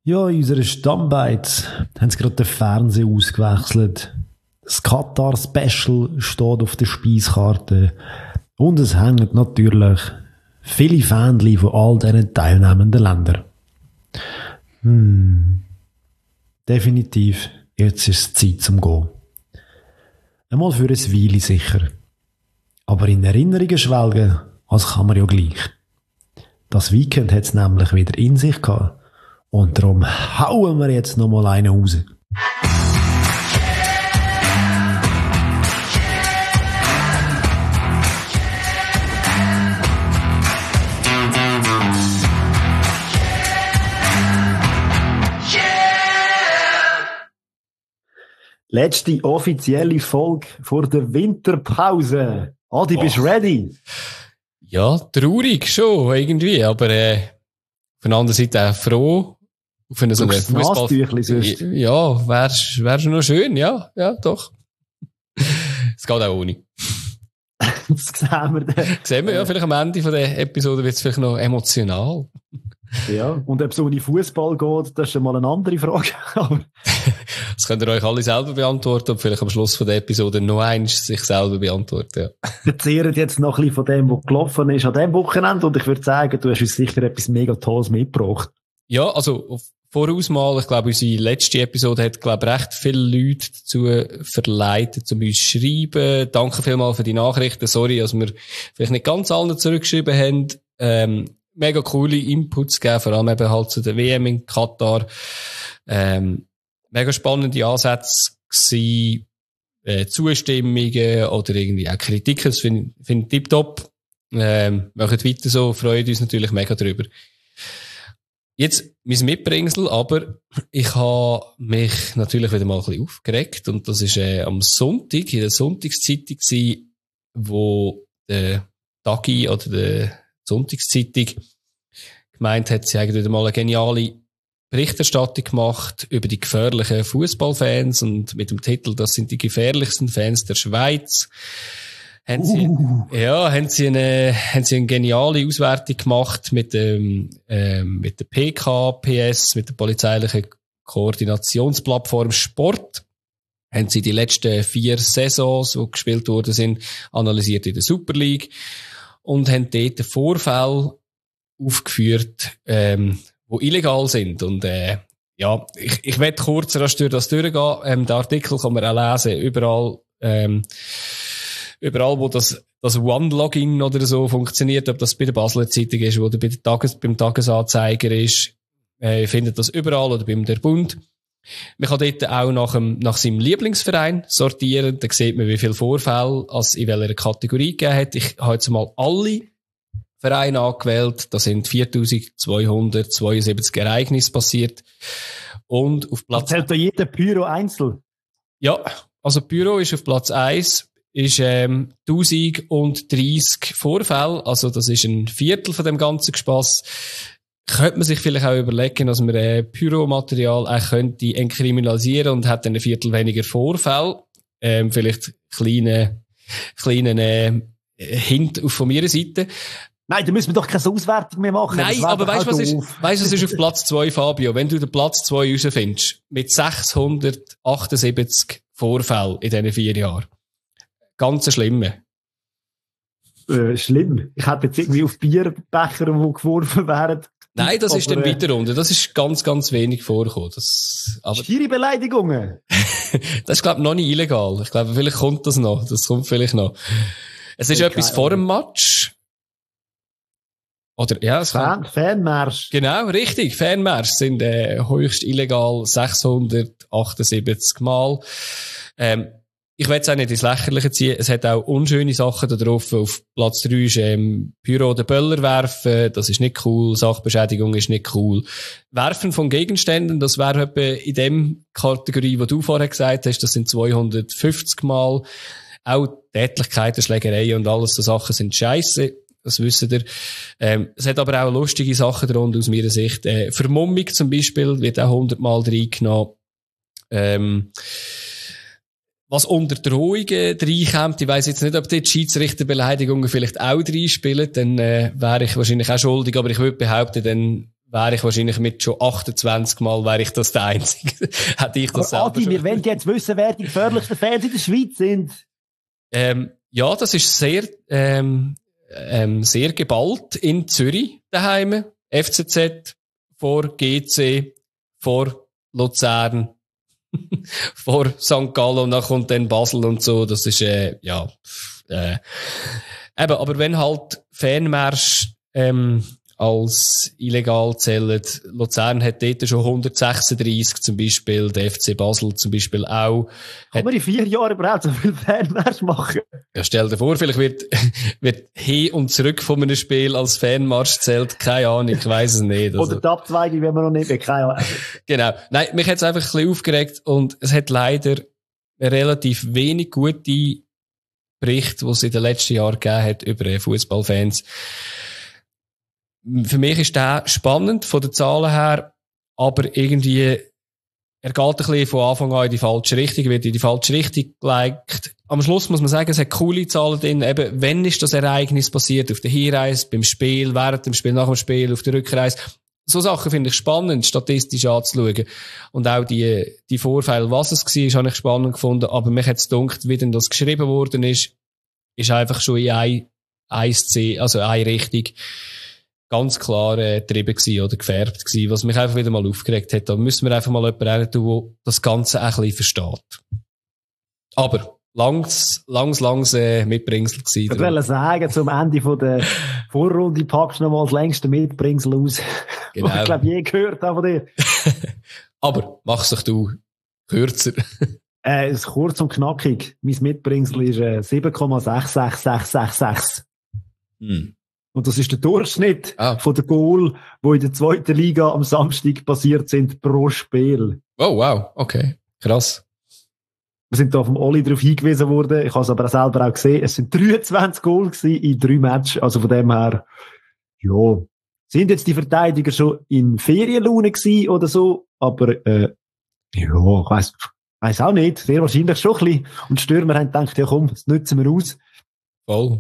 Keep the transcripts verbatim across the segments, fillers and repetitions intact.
Ja, in unserer Stammbeiz haben sie gerade den Fernseher ausgewechselt. Das Katar-Special steht auf der Speiskarte. Und es hängen natürlich viele Fähnchen von all diesen teilnehmenden Ländern. Hm. Definitiv, jetzt ist es Zeit zum Gehen. Einmal für ein Weile sicher. Aber in Erinnerungen schwelgen, als kann man ja gleich. Das Weekend hat es nämlich wieder in sich gehabt. Und darum hauen wir jetzt noch mal einen raus. Letzte offizielle Folge vor der Winterpause. Adi, bist du ready? Ja, traurig schon, irgendwie, aber äh, auf der anderen Seite auch froh. Auf eine so eine Fußball. Ja, wär's, wär's noch schön, ja, ja, doch. Es geht auch ohne. Das sehen wir dann. Sehen wir, ja, vielleicht am Ende von der Episode wird es vielleicht noch emotional. Ja, und ob es ohne Fußball geht, das ist schon mal eine andere Frage. Das könnt ihr euch alle selber beantworten und vielleicht am Schluss von der Episode noch eins sich selber beantworten. Ja. Wir zehren jetzt noch ein bisschen von dem, was gelaufen ist an diesem Wochenende, und ich würde sagen, du hast uns sicher etwas mega Tolles mitgebracht. Ja, also voraus mal, ich glaube, unsere letzte Episode hat, glaube ich, recht viele Leute dazu verleitet, um uns zu schreiben. Danke vielmals für die Nachrichten. Sorry, dass wir vielleicht nicht ganz allen zurückgeschrieben haben. Ähm, mega coole Inputs gegeben, vor allem eben halt zu der W M in Katar. Ähm, mega spannende Ansätze gewesen, äh, Zustimmungen oder irgendwie auch Kritiken. Das finde find ich tipptopp. Ähm, macht weiter so, freuen uns natürlich mega drüber. Jetzt mein Mitbringsel, aber ich habe mich natürlich wieder mal ein bisschen aufgeregt, und das ist äh, am Sonntag, in der Sonntagszeitung gewesen, wo der Tagi oder der Sonntagszeitung gemeint hat, sie haben wieder mal eine geniale Berichterstattung gemacht über die gefährlichen Fußballfans, und mit dem Titel «Das sind die gefährlichsten Fans der Schweiz». Haben sie, uh. ja, haben sie eine, haben sie eine geniale Auswertung gemacht mit dem, ähm, mit der P K P S, mit der polizeilichen Koordinationsplattform Sport. Haben sie die letzten vier Saisons, die gespielt worden sind, analysiert in der Super League und haben dort Vorfälle aufgeführt, ähm, die illegal sind. Und, äh, ja, ich, ich werde kurz rasch durch das durchgehen. Ähm, den Artikel kann man auch lesen, überall, ähm, Überall, wo das, das One-Login oder so funktioniert, ob das bei der Basler Zeitung ist oder bei der Tages, beim Tagesanzeiger ist, äh, findet das überall, oder beim Der Bund. Man kann dort auch nach, dem, nach seinem Lieblingsverein sortieren. Da sieht man, wie viele Vorfälle es in welcher Kategorie gegeben hat. Ich habe jetzt mal alle Vereine angewählt. Da sind vierzehntausendzweihundertzweiundsiebzig Ereignisse passiert. Und auf Platz... Zählt da jeder Pyro einzeln? Ja, also Pyro ist auf Platz eins. Ist ähm, tausenddreißig Vorfälle, also das ist ein Viertel von dem ganzen Gespass. Könnte man sich vielleicht auch überlegen, dass man äh, Pyromaterial auch könnte entkriminalisieren und hat dann ein Viertel weniger Vorfälle. Ähm, vielleicht kleine, kleinen äh, Hint von meiner Seite. Nein, da müssen wir doch keine Auswertung mehr machen. Nein, aber weißt du, was ist, weißt, was ist auf Platz zwei, Fabio? Wenn du den Platz zwei rausfindest, mit sechshundertachtundsiebzig Vorfällen in diesen vier Jahren. Ganz schlimme. Äh, schlimm. Ich hätte jetzt irgendwie auf Bierbecher, die geworfen wären. Nein, das aber, ist dann weiter runter. Das ist ganz, ganz wenig vorgekommen. Das, aber Schiere Beleidigungen. Das ist, glaube ich, noch nicht illegal. Ich glaube, vielleicht kommt das noch. Das kommt vielleicht noch. Es ist okay. Etwas vor dem Match. Oder, ja, es Fan, kann... Fanmarsch. Genau, richtig. Fanmarsch sind, äh, höchst illegal sechshundertachtundsiebzig Mal. Ähm, Ich will es auch nicht ins Lächerliche ziehen. Es hat auch unschöne Sachen da drauf. Auf Platz drei ist ähm, Pyro oder Böller werfen. Das ist nicht cool. Sachbeschädigung ist nicht cool. Werfen von Gegenständen, das wäre etwa in dem Kategorie, die du vorher gesagt hast, das sind zweihundertfünfzig Mal. Auch Tätlichkeiten, Schlägereien und alles so Sachen sind scheisse. Das wisst ihr. Ähm, es hat aber auch lustige Sachen darunter aus meiner Sicht. Äh, Vermummung zum Beispiel wird auch hundert Mal reingenommen. Ähm, Was unter Drohungen reinkommt, ich weiss jetzt nicht, ob die Schiedsrichterbeleidigungen vielleicht auch reinspielen, dann äh, wäre ich wahrscheinlich auch schuldig, aber ich würde behaupten, dann wäre ich wahrscheinlich mit schon achtundzwanzig Mal, wäre ich das der Einzige. Hätte ich das Aber selber Adi, wir wollen jetzt wissen, wer die gefährlichsten Fans in der Schweiz sind. Ähm, ja, das ist sehr, ähm, ähm, sehr geballt in Zürich daheim. F C Z vor G C, vor Luzern, vor Sankt Gallen und dann kommt dann Basel und so. Das ist, äh, ja, äh, eben, aber wenn halt Fanmarsch, ähm, als illegal zählen. Luzern hat dort schon hundertsechsunddreissig zum Beispiel, der F C Basel zum Beispiel auch. Kann man in vier Jahren überhaupt so viel Fanmarsch machen? Ja, stell dir vor, vielleicht wird, wird hin und zurück von einem Spiel als Fanmarsch zählt, keine Ahnung, ich weiss es nicht. Also. Oder die Abzweigung, wenn man noch nicht, keine Ahnung. Genau. Nein, mich hat es einfach ein bisschen aufgeregt und es hat leider relativ wenig gute Berichte, die es in den letzten Jahren gegeben hat über Fußballfans. Für mich ist der spannend von den Zahlen her, aber irgendwie, er geht ein bisschen von Anfang an in die falsche Richtung, wird in die falsche Richtung gelegt. Am Schluss muss man sagen, es hat coole Zahlen drin. Eben, wenn ist das Ereignis passiert? Auf der Hinreise, beim Spiel, während dem Spiel, nach dem Spiel, auf der Rückreise. So Sachen finde ich spannend, statistisch anzuschauen. Und auch die, die Vorfälle, was es war, habe ich spannend gefunden. Aber mich hat es gedacht, wie denn das geschrieben worden ist, ist einfach schon in ein, ein Szene, also eine Richtung ganz klar äh, getrieben gewesen oder gefärbt gewesen, was mich einfach wieder mal aufgeregt hat. Da müssen wir einfach mal jemanden her tun, der das Ganze ein bisschen versteht. Aber langs, langs, langs äh, Mitbringsel gewesen. Ich wollte sagen, zum Ende von der Vorrunde packst du noch mal das längste Mitbringsel aus, genau. Was ich glaube je gehört habe von dir. Aber mach's doch du kürzer. Äh, es ist kurz und knackig. Mein Mitbringsel ist äh, sieben Komma sechs sechs sechs sechs sechs. Hm. Und das ist der Durchschnitt ah. von den Goal, die in der zweiten Liga am Samstag passiert sind pro Spiel. Oh, wow. Okay. Krass. Wir sind da vom Oli darauf hingewiesen worden. Ich habe es aber auch selber auch gesehen. Es sind dreiundzwanzig Goal gewesen in drei Matches. Also von dem her, ja, sind jetzt die Verteidiger schon in Ferienlaune gewesen oder so. Aber, äh, ja, ich weiss, weiss auch nicht. Sehr wahrscheinlich schon ein bisschen. Und die Stürmer haben gedacht, ja komm, das nutzen wir aus. Voll.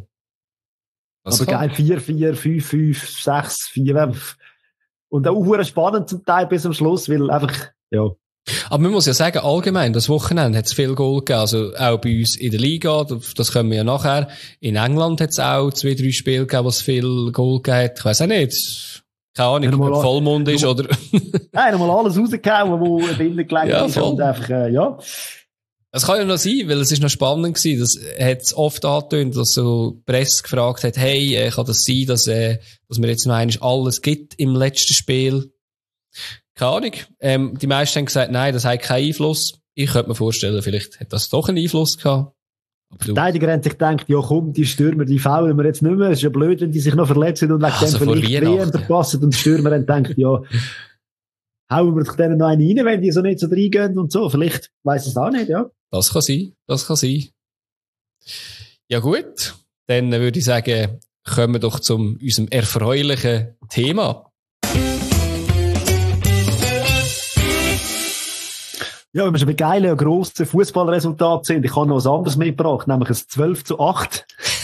Was aber geil, vier vier, fünf fünf, sechs vier. Und auch spannend zum Teil bis zum Schluss, weil einfach, ja. Aber man muss ja sagen, allgemein, das Wochenende hat es viel Goal gegeben. Also auch bei uns in der Liga, das können wir ja nachher. In England hat es auch zwei, drei Spiele gegeben, wo es viel Goal gegeben hat. Ich weiss auch nicht. Keine Ahnung, ob Vollmond ist oder... Nein, nochmal alles rausgehauen, wo drinnen gelegen ja, ist. Und einfach, äh, ja. Es kann ja noch sein, weil es ist noch spannend gewesen. Das hat es oft angetönt, dass so die Presse gefragt hat, hey, äh, kann das sein, dass, äh, dass mir jetzt noch einmal alles gibt im letzten Spiel? Keine Ahnung. Ähm, die meisten haben gesagt, nein, das hat keinen Einfluss. Ich könnte mir vorstellen, vielleicht hat das doch einen Einfluss gehabt. Die Verteidiger haben sich gedacht, ja komm, die Stürmer, die faulen wir jetzt nicht mehr. Es ist ja blöd, wenn die sich noch verletzen und wegen also dem vielleicht W M verpassen. Und die Stürmer haben gedacht, ja, hauen wir doch denen noch einen rein, wenn die so nicht so reingehen und so. Vielleicht weiss ich es auch nicht, ja. Das kann sein, das kann sein. Ja gut, dann würde ich sagen, kommen wir doch zu unserem erfreulichen Thema. Ja, wenn wir schon bei geilen und grossen Fußballresultaten sind, ich habe noch was anderes mitgebracht, nämlich ein zwölf zu acht.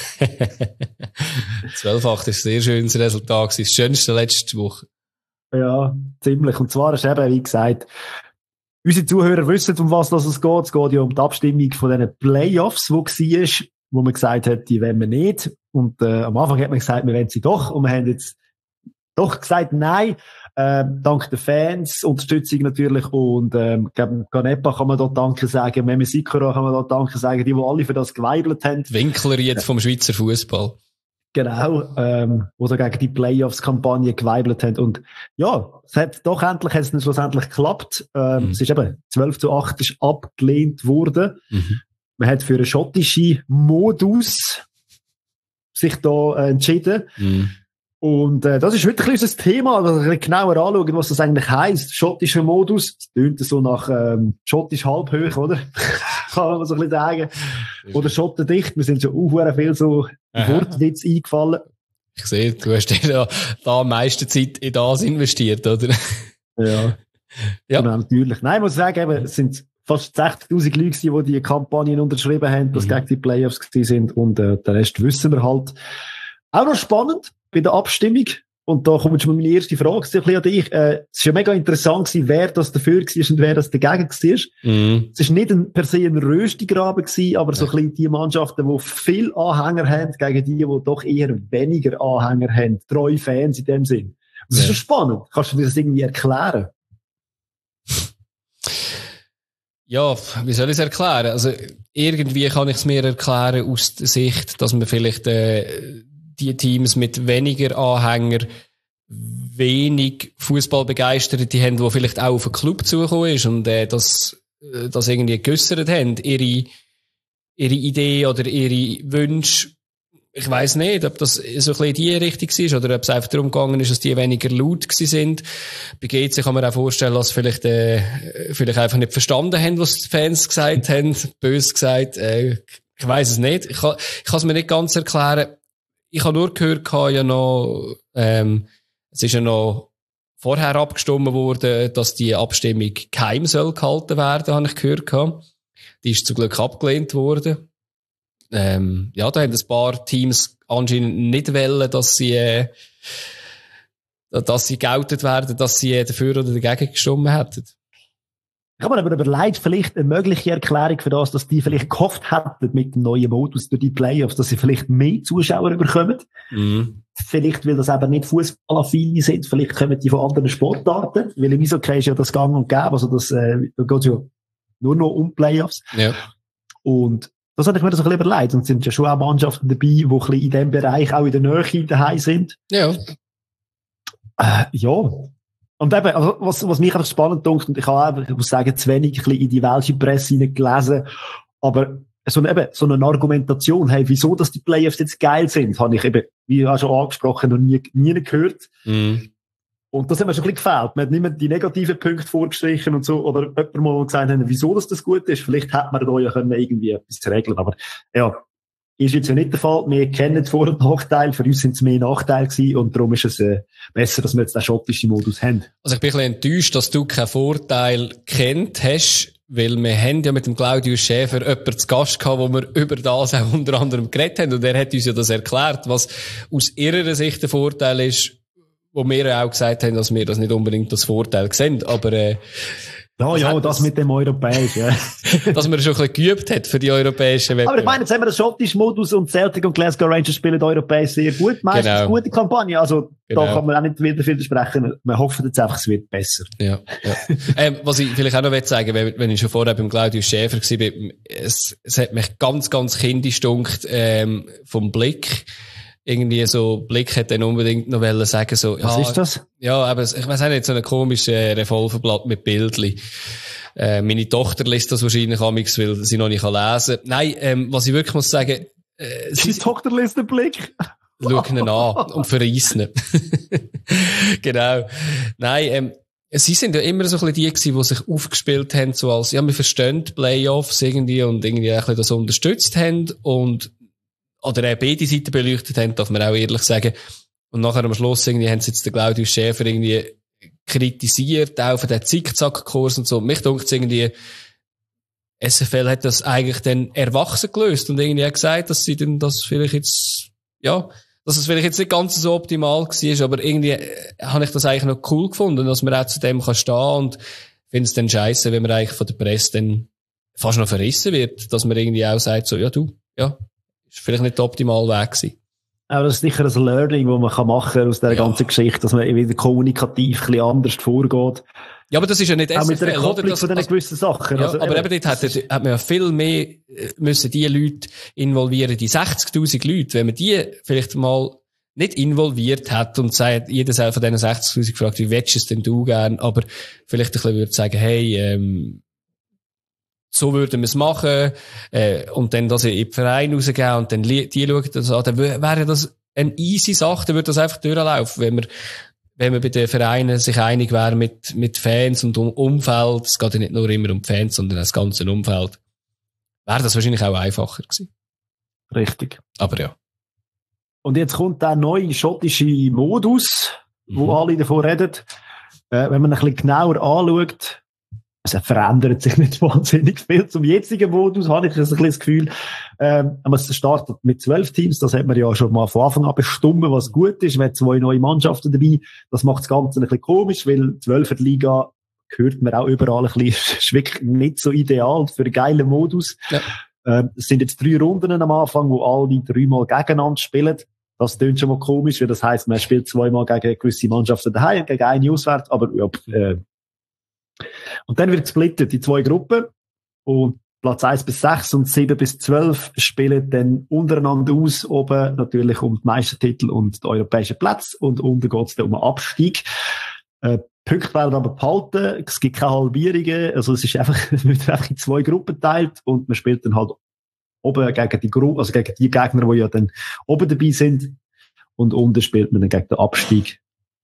zwölf zu acht ist ein sehr schönes Resultat, das schönste letzte Woche. Ja, ziemlich. Und zwar ist eben, wie gesagt, unsere Zuhörer wissen, um was das es geht. Es geht ja um die Abstimmung von diesen Playoffs, die war, wo man gesagt hat, die wollen wir nicht. Und äh, am Anfang hat man gesagt, wir wollen sie doch. Und wir haben jetzt doch gesagt, nein. Äh, dank den Fans, Unterstützung natürlich. Und ähm, ich glaube, Canepa kann man dort Danke sagen. Meme Sikora kann man dort Danke sagen. Die, die alle für das geweibelt haben. Winkler jetzt vom Schweizer Fußball. Genau, ähm, wo so gegen die Playoffs-Kampagne geweibelt haben. Und ja, es hat doch endlich, hat es dann schlussendlich geklappt. Ähm, mhm. Es ist eben zwölf zu acht ist abgelehnt worden. Mhm. Man hat für einen schottischen Modus sich da äh, entschieden. Mhm. Und äh, das ist heute ein bisschen unser Thema, also ein bisschen genauer anschauen, was das eigentlich heisst. Schottischer Modus, das tönt so nach ähm, schottisch halbhoch, oder? Kann man so ein bisschen sagen. Oder schottendicht, wir sind schon auch viel so Wortwitz eingefallen. Ich sehe, du hast dir da, da am meisten Zeit in das investiert, oder? Ja. Ja. Genau, natürlich. Nein, ich muss sagen, eben, es sind fast sechzigtausend Leute, die die Kampagnen unterschrieben haben, dass mhm. gegen die Playoffs gewesen sind. Und äh, den Rest wissen wir halt. Auch noch spannend bei der Abstimmung. und da kommt schon mal meine erste Frage ein bisschen an dich. Äh, es ist ja mega interessant gewesen, wer das dafür war und wer das dagegen war. Mhm. Es war nicht ein, per se ein Röstigraben gewesen, aber so ein bisschen die Mannschaften, die viel Anhänger haben, gegen die, die doch eher weniger Anhänger haben. Treue Fans in dem Sinn. Das ist schon spannend. Kannst du dir das irgendwie erklären? Ja, wie soll ich es erklären? Also, irgendwie kann ich es mir erklären aus der Sicht, dass man vielleicht äh, die Teams mit weniger Anhänger wenig Fußballbegeisterte haben, die vielleicht auch auf einen Club zugekommen ist und äh, das, äh, das irgendwie geäussert haben, ihre, ihre Idee oder ihre Wünsche. Ich weiss nicht, ob das so ein bisschen in die Richtung ist oder ob es einfach darum gegangen ist, dass die weniger laut gewesen sind. Bei G C kann man auch vorstellen, dass sie vielleicht, äh, vielleicht einfach nicht verstanden haben, was die Fans gesagt haben. Bös gesagt. Äh, ich weiss es nicht. Ich kann, ich kann es mir nicht ganz erklären. Ich habe nur gehört, ja noch, ähm, es ist ja noch vorher abgestimmt worden, dass die Abstimmung geheim soll gehalten werden, habe ich gehört. Die ist zum Glück abgelehnt worden. Ähm, ja, da haben ein paar Teams anscheinend nicht wollen, dass sie, äh, dass sie geoutet werden, dass sie äh, dafür oder dagegen gestimmt hätten. Ich habe mir aber überlegt, vielleicht eine mögliche Erklärung für das, dass die vielleicht gehofft hätten mit dem neuen Modus durch die Playoffs, dass sie vielleicht mehr Zuschauer bekommen. Mhm. Vielleicht, weil das eben nicht fußballaffine sind, vielleicht kommen die von anderen Sportarten, weil im Eishockey ist ja das gang und gäbe, also das, äh, da geht es ja nur noch um Playoffs. Ja. Und das hatte ich mir so ein bisschen überlegt. Und es sind ja schon auch Mannschaften dabei, die ein bisschen in diesem Bereich auch in der Nähe daheim sind. Ja. Äh, ja. Und eben, also, was, was mich einfach spannend dunkt, und ich habe auch, ich muss sagen, zu wenig ein bisschen in die welche Presse gelesen, aber so eine, eben, so eine Argumentation, hey, wieso, dass die Playoffs jetzt geil sind, habe ich eben, wie auch schon angesprochen, noch nie, nie gehört. Mhm. Und das hat mir schon ein bisschen gefällt. Man hat nicht mehr die negativen Punkte vorgestrichen und so, oder jemand mal gesagt haben, wieso das, das gut ist. Vielleicht hätte man da ja können irgendwie etwas zu regeln. Aber, ja, ist jetzt ja nicht der Fall. Wir kennen Vor- und Nachteile. Für uns sind es mehr Nachteile gewesen. Und darum ist es, äh, besser, dass wir jetzt den schottischen Modus haben. Also ich bin ein bisschen enttäuscht, dass du keinen Vorteil kennt hast, weil wir haben ja mit dem Claudius Schäfer jemanden zu Gast gehabt, wo wir über das auch unter anderem geredet haben. Und er hat uns ja das erklärt, was aus ihrer Sicht der Vorteil ist, wo wir auch gesagt haben, dass wir das nicht unbedingt das Vorteil sehen, aber äh, ja, ja, das, das mit dem Europäischen. Ja. Dass man schon ein bisschen geübt hat für die europäischen Wettbewerbe. Aber ich meine, jetzt haben wir den schottischen Modus und Celtic und Glasgow Rangers spielen europäisch sehr gut. Meistens genau. Gute Kampagne. Also genau. Da kann man auch nicht wieder widersprechen. Wir hoffen jetzt einfach, es wird besser. Ja, ja. ähm, was ich vielleicht auch noch sagen will, wenn, wenn ich schon vorher beim Claudius Schäfer war, es, es hat mich ganz, ganz kindisch gedunkt, ähm, vom Blick. Irgendwie so, Blick hat dann unbedingt noch wollen sagen, so, was ja, ist das? Ja, aber ich weiss auch nicht, so ein komisches äh, Revolverblatt mit Bildli. Äh, meine Tochter liest das wahrscheinlich amigs, weil sie noch nicht lesen kann. Nein, ähm, was ich wirklich muss sagen, äh, Deine Tochter liest den Blick? Schau ihn an und verreiss ihn. Genau. Nein, ähm, sie sind ja immer so ein bisschen die gewesen, die sich aufgespielt haben, so als, ja, wir verstehen die Playoffs irgendwie und irgendwie ein bisschen das unterstützt haben und oder auch beide Seiten beleuchtet haben, darf man auch ehrlich sagen. Und nachher am Schluss irgendwie haben sie jetzt den Claudius Schäfer irgendwie kritisiert, auch für den Zickzack-Kurs und so. Mich dunkt es irgendwie, S F L hat das eigentlich dann erwachsen gelöst und irgendwie auch gesagt, dass sie dann das vielleicht jetzt, ja, dass es vielleicht jetzt nicht ganz so optimal war, aber irgendwie äh, habe ich das eigentlich noch cool gefunden, dass man auch zu dem kann stehen und finde es dann scheiße, wenn man eigentlich von der Presse dann fast noch verrissen wird, dass man irgendwie auch sagt, so, ja du, ja, ist vielleicht nicht der optimale Weg gewesen. Aber das ist sicher ein Learning, das man kann machen aus dieser ja. ganzen Geschichte, dass man wieder kommunikativ ein bisschen anders vorgeht. Ja, aber das ist ja nicht S F L, auch mit der Kopplung das, von diesen gewissen Sachen. Ja, also, aber eben dort hat, hat man ja viel mehr, müssen die Leute involvieren, die sechzigtausend Leute, wenn man die vielleicht mal nicht involviert hat und sagt, jeder von diesen sechzigtausend gefragt, wie willst du es denn du gern, aber vielleicht ein bisschen würde sagen, hey, ähm, so würden wir es machen, äh, und dann das in den Verein rausgeben und dann die schauen das an, dann wäre das eine easy Sache, dann würde das einfach durchlaufen, wenn wir, wenn wir bei den Vereinen sich einig wären mit, mit Fans und um Umfeld, es geht ja nicht nur immer um Fans, sondern das ganze Umfeld, wäre das wahrscheinlich auch einfacher gewesen. Richtig. Aber ja. Und jetzt kommt der neue schottische Modus, wo mhm. alle davon reden. Äh, wenn man ein bisschen genauer anschaut, es verändert sich nicht wahnsinnig viel. Zum jetzigen Modus habe ich ein bisschen das Gefühl, ähm, man startet mit zwölf Teams, das hat man ja schon mal von Anfang an bestimmt, was gut ist. Man hat zwei neue Mannschaften dabei. Das macht das Ganze ein bisschen komisch, weil zwölfer Liga hört man auch überall ein bisschen, ist wirklich nicht so ideal für einen geilen Modus. Ja. Ähm, es sind jetzt drei Runden am Anfang, wo alle dreimal gegeneinander spielen. Das klingt schon mal komisch, weil das heisst, man spielt zweimal gegen gewisse Mannschaften daheim, gegen eine auswärts, aber ja, äh, und dann wird gesplittet in zwei Gruppen und Platz eins bis sechs und sieben bis zwölf spielen dann untereinander aus, oben natürlich um die Meistertitel und die europäischen Plätze und unten geht es dann um den Abstieg. Äh, Punkte werden aber behalten, es gibt keine Halbierungen, also es ist einfach, es wird einfach in zwei Gruppen geteilt und man spielt dann halt oben gegen die Gruppe, also gegen die Gegner, die ja dann oben dabei sind und unten spielt man dann gegen den Abstieg.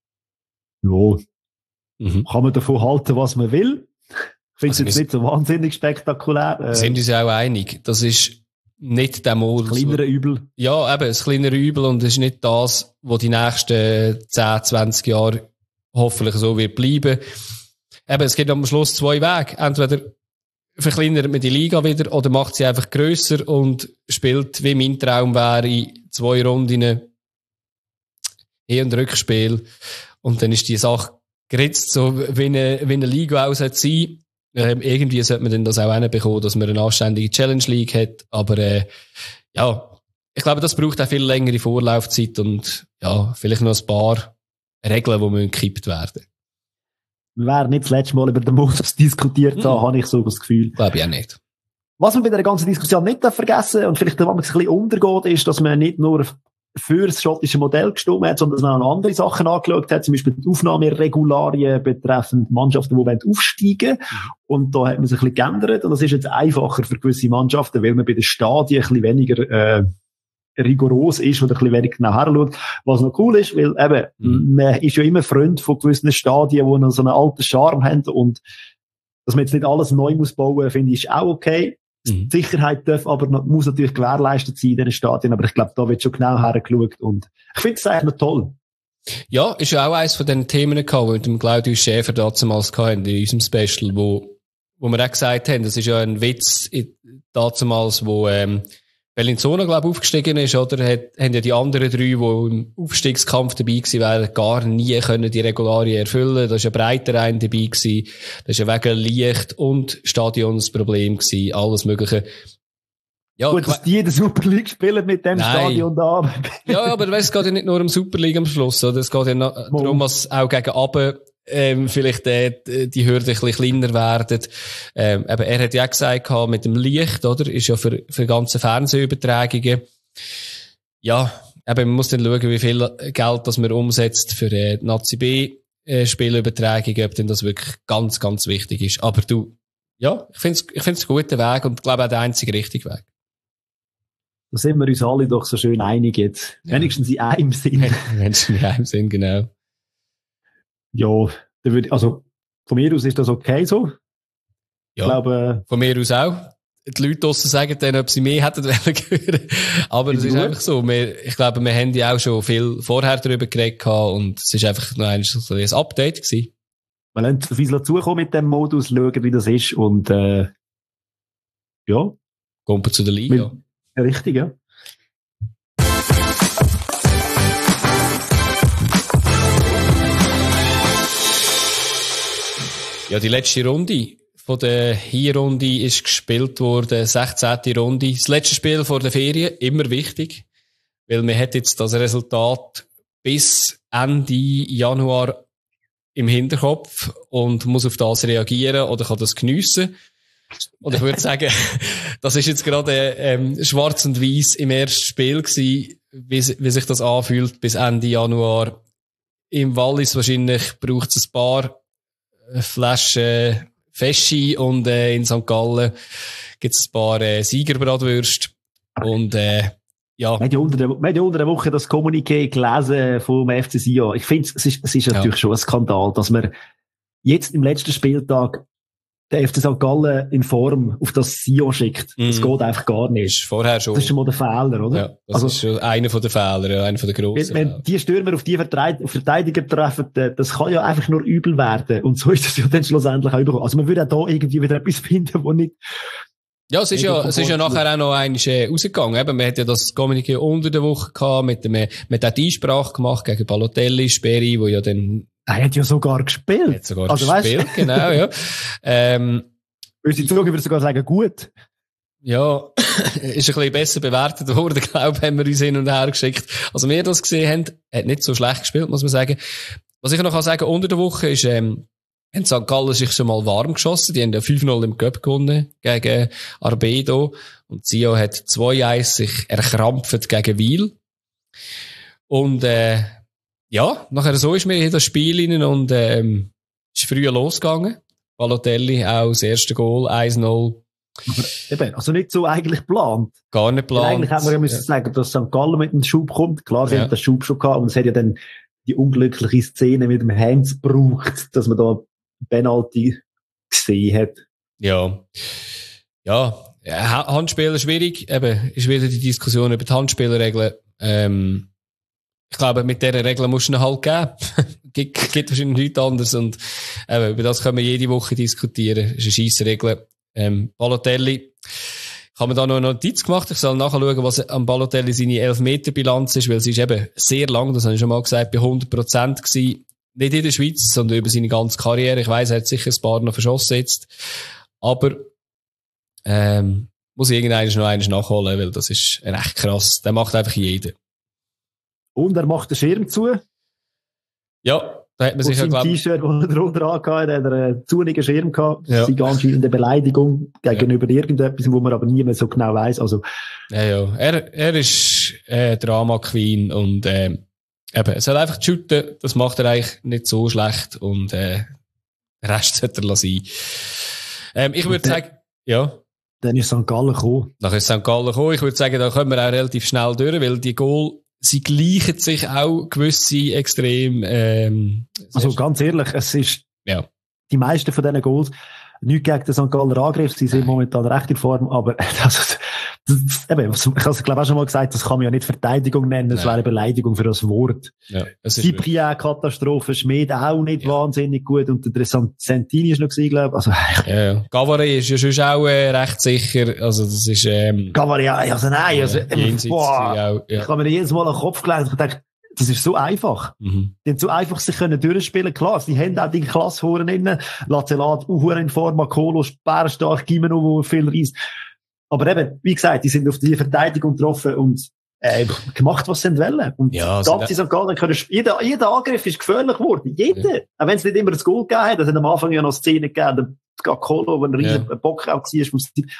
Ja. Mhm. Kann man davon halten, was man will. Ich finde es also jetzt nicht so wahnsinnig spektakulär. Wir sind uns ja auch einig. Das ist nicht der Modus. Kleinere Übel. Ja, eben, das kleinere Übel und es ist nicht das, was die nächsten zehn, zwanzig Jahre hoffentlich so wird bleiben. Eben, es gibt am Schluss zwei Wege. Entweder verkleinert man die Liga wieder oder macht sie einfach grösser und spielt, wie mein Traum wäre, zwei Runden Hin- und Rückspiel. Und dann ist die Sache geritzt, so wie eine, wie eine Liga auch sein sollte. Ähm, irgendwie sollte man dann das auch hinbekommen, dass man eine anständige Challenge League hat. Aber äh, ja, ich glaube, das braucht auch viel längere Vorlaufzeit und ja, vielleicht noch ein paar Regeln, die müssen gekippt werden. Wir werden nicht das letzte Mal über den Modus diskutiert haben, hm. habe ich so das Gefühl. Glaube ich auch nicht. Was man bei der ganzen Diskussion nicht vergessen darf und vielleicht, wenn man ein bisschen untergeht, ist, dass man nicht nur für das schottische Modell gestimmt hat, sondern dass man auch andere Sachen angeschaut hat, zum Beispiel die Aufnahmeregularien betreffend Mannschaften, die aufsteigen wollen. Mhm. Und da hat man sich ein bisschen geändert. Und das ist jetzt einfacher für gewisse Mannschaften, weil man bei den Stadien ein bisschen weniger äh, rigoros ist oder ein bisschen weniger genau herschaut. Was noch cool ist, weil eben, mhm. man ist ja immer Freund von gewissen Stadien, die noch so einen alten Charme haben. Und dass man jetzt nicht alles neu muss bauen, finde ich, ist auch okay. Die Sicherheit darf aber noch, muss natürlich gewährleistet sein in diesen Stadien, aber ich glaube, da wird schon genau hergeschaut und ich finde es eigentlich noch toll. Ja, ist ja auch eines von den Themen gehabt, die mit dem Claudius Schäfer damals hatten, in unserem Special, wo, wo wir auch gesagt haben, das ist ja ein Witz damals, wo, ähm, Bellinzona, glaube ich, aufgestiegen ist, oder? Hat, haben ja die anderen drei, die im Aufstiegskampf dabei gewesen wären, gar nie können die Regularien erfüllen. Da ist ein Breiterein dabei gewesen. Da ist ja wegen Licht und Stadion das Problem gewesen. Alles Mögliche. Ja, gut, dass die in der Super League spielen mit dem Nein. Stadion da. Ja, aber weißt, es geht ja nicht nur um Super League am Schluss, oder? Es geht ja noch darum, was auch gegen Abe ähm, vielleicht äh, die Hürden ein bisschen kleiner werden. Ähm, eben, er hat ja auch gesagt, mit dem Licht, oder? Ist ja für, für ganze Fernsehübertragungen. Ja, eben, man muss dann schauen, wie viel Geld das man umsetzt für äh, die Nazi B äh, Spielübertragungen, ob denn das wirklich ganz, ganz wichtig ist. Aber du, ja, ich finde es ich find's einen guten Weg und glaube auch der einzige richtige Weg. Da sind wir uns alle doch so schön einig jetzt. Ja. Wenigstens in einem Sinn. Wenigstens in einem Sinn, genau. Ja, da würde, also, von mir aus ist das okay so. Ja, ich glaube, von mir aus auch. Die Leute draussen sagen dann, ob sie mehr hätten hören. Aber es ist gut. Einfach so. Wir, ich glaube, wir haben ja auch schon viel vorher darüber geredet und es ist einfach noch ein, so ein Update gewesen. Wir lassen auf uns zukommen mit dem Modus, schauen, wie das ist und, äh, ja. Kommen wir zu der Liga. Mit, richtig, ja. Ja, die letzte Runde von der Hinrunde ist gespielt worden, sechzehnte Runde. Das letzte Spiel vor der Ferien, immer wichtig, weil man hat jetzt das Resultat bis Ende Januar im Hinterkopf und muss auf das reagieren oder kann das geniessen. Und ich würde sagen, das ist jetzt gerade ähm, schwarz und weiß im ersten Spiel gewesen, wie, wie sich das anfühlt bis Ende Januar. Im Wallis wahrscheinlich braucht es ein paar Flaschen Feschi und äh, in Sankt Gallen gibt es ein paar äh, Siegerbratwürste. Und äh, ja. Wir haben ja unter der, wir haben ja unter der Woche das Kommuniqué gelesen vom F C Sion. Ich finde, es ist, es ist natürlich ja. schon ein Skandal, dass man jetzt im letzten Spieltag der F C Sankt Gallen in Form auf das Sion schickt. Mm. Das geht einfach gar nicht. Ist vorher schon. Das ist schon mal der Fehler, oder? Ja, das also, ist schon einer von den Fehlern, ja, einer von den grossen. Wenn, wenn die Stürmer auf die Verteidiger treffen, das kann ja einfach nur übel werden. Und so ist das ja dann schlussendlich auch überkommen. Also man würde auch da irgendwie wieder etwas finden, wo nicht... Ja, es ist ja, es ist ja nachher auch noch einiges äh, rausgegangen. Eben, man hat ja das Kommuniqué unter der Woche gehabt, mit dem, man hat die Einsprache gemacht gegen Balotelli, Sperry, wo ja dann... Er hat ja sogar gespielt. Er hat sogar also, gespielt, weißt? Genau, ja. Ähm, Unsere Zuhörer würden sogar sagen, gut. Ja, ist ein bisschen besser bewertet worden, glaube ich, haben wir uns hin und her geschickt. Also wir das gesehen haben, hat nicht so schlecht gespielt, muss man sagen. Was ich noch kann sagen, unter der Woche ist, ähm, haben Sankt Gallen sich schon mal warm geschossen. Die haben ja fünf null im Cup gewonnen gegen Arbedo. Und Sion hat zwei eins sich erkrampft gegen Wiel. Und, äh, ja, nachher so ist mir in das Spiel rein und, ähm, ist früher losgegangen. Balotelli auch das erste Goal, eins null. Eben, also nicht so eigentlich geplant. Gar nicht geplant. Eigentlich haben wir ja müssen ja. sagen, dass Sankt Gallen mit dem Schub kommt. Klar, sie ja. haben den Schub schon gehabt und es hat ja dann die unglückliche Szene mit dem Hands gebraucht, dass man da Penalty gesehen hat. Ja. Ja. Handspieler schwierig. Eben, ist wieder die Diskussion über die Handspielerregeln. Ähm, ich glaube, mit dieser Regel musst du ihn halt geben. gibt, gibt wahrscheinlich nichts anderes. Und, eben, über das können wir jede Woche diskutieren. Das ist eine scheisse Regel. Ähm, Balotelli. Ich habe mir da noch eine Notiz gemacht. Ich soll nachschauen, was am Balotelli seine Elfmeter-Bilanz ist, weil sie ist eben sehr lang, das habe ich schon mal gesagt, bei hundert Prozent gewesen. Nicht in der Schweiz, sondern über seine ganze Karriere. Ich weiss, er hat sicher ein paar noch verschossen jetzt. Aber, ähm, muss ich irgendwann noch eines nachholen, weil das ist recht krass. Der macht einfach jeden. Und er macht den Schirm zu. Ja, da hat man sich ja, glaube ich... T-Shirt, das er drunter angehabt hat, hat er einen zunigen Schirm gehabt. Ja. Das ist eine anscheinende Beleidigung gegenüber ja. irgendetwas, wo man aber nie mehr so genau weiss. Also, ja, ja. Er, er ist, äh, Drama-Queen und, äh, eben, er soll einfach shooten, das macht er eigentlich nicht so schlecht und, äh, den Rest sollte er sein. Ähm, ich würde sagen, ja. Dann ist Sankt Gallen gekommen. Dann ist Sankt Gallen gekommen. Ich würde sagen, da kommen wir auch relativ schnell durch, weil die Goal, sie gleichen sich auch gewisse extrem, ähm, also ganz ehrlich, es ist, ja. die meisten von diesen Goals, nicht gegen den Sankt Galler Angriff, sie sind momentan recht in Form, aber, das, das, eben, ich habe es, glaube ich, auch schon mal gesagt, das kann man ja nicht Verteidigung nennen, das wäre eine Beleidigung für das Wort. Ja, Cyprien Katastrophe, Schmid auch nicht ja. wahnsinnig gut und der Santini ist noch gewesen, glaube ich. Also, ja, ja. Gavaré ist ja schon auch äh, recht sicher, also das ist, ähm, Gavaré, also nein, also, äh, boah, auch, ja. ich habe mir jedes Mal an den Kopf gelegt und gedacht, das ist so einfach. Mhm. Die haben so einfach sich können durchspielen. Klar, sie haben auch die Klasse vorne innen. Lazelat, Uhr in Form, Makolo, Sperrstark, Gimeno, wo viel reist. Aber eben, wie gesagt, die sind auf die Verteidigung getroffen und, äh, gemacht, was sie wollen. Und ja, ganz in Sankt Gallen können, jeder, jeder Angriff ist gefährlich geworden. Jeder. Ja. Auch wenn es nicht immer das Goal gegeben hat. Es hat am Anfang ja noch Szenen gegeben, der Makolo, wo ein riesen ja. Bock auch war vom Stil.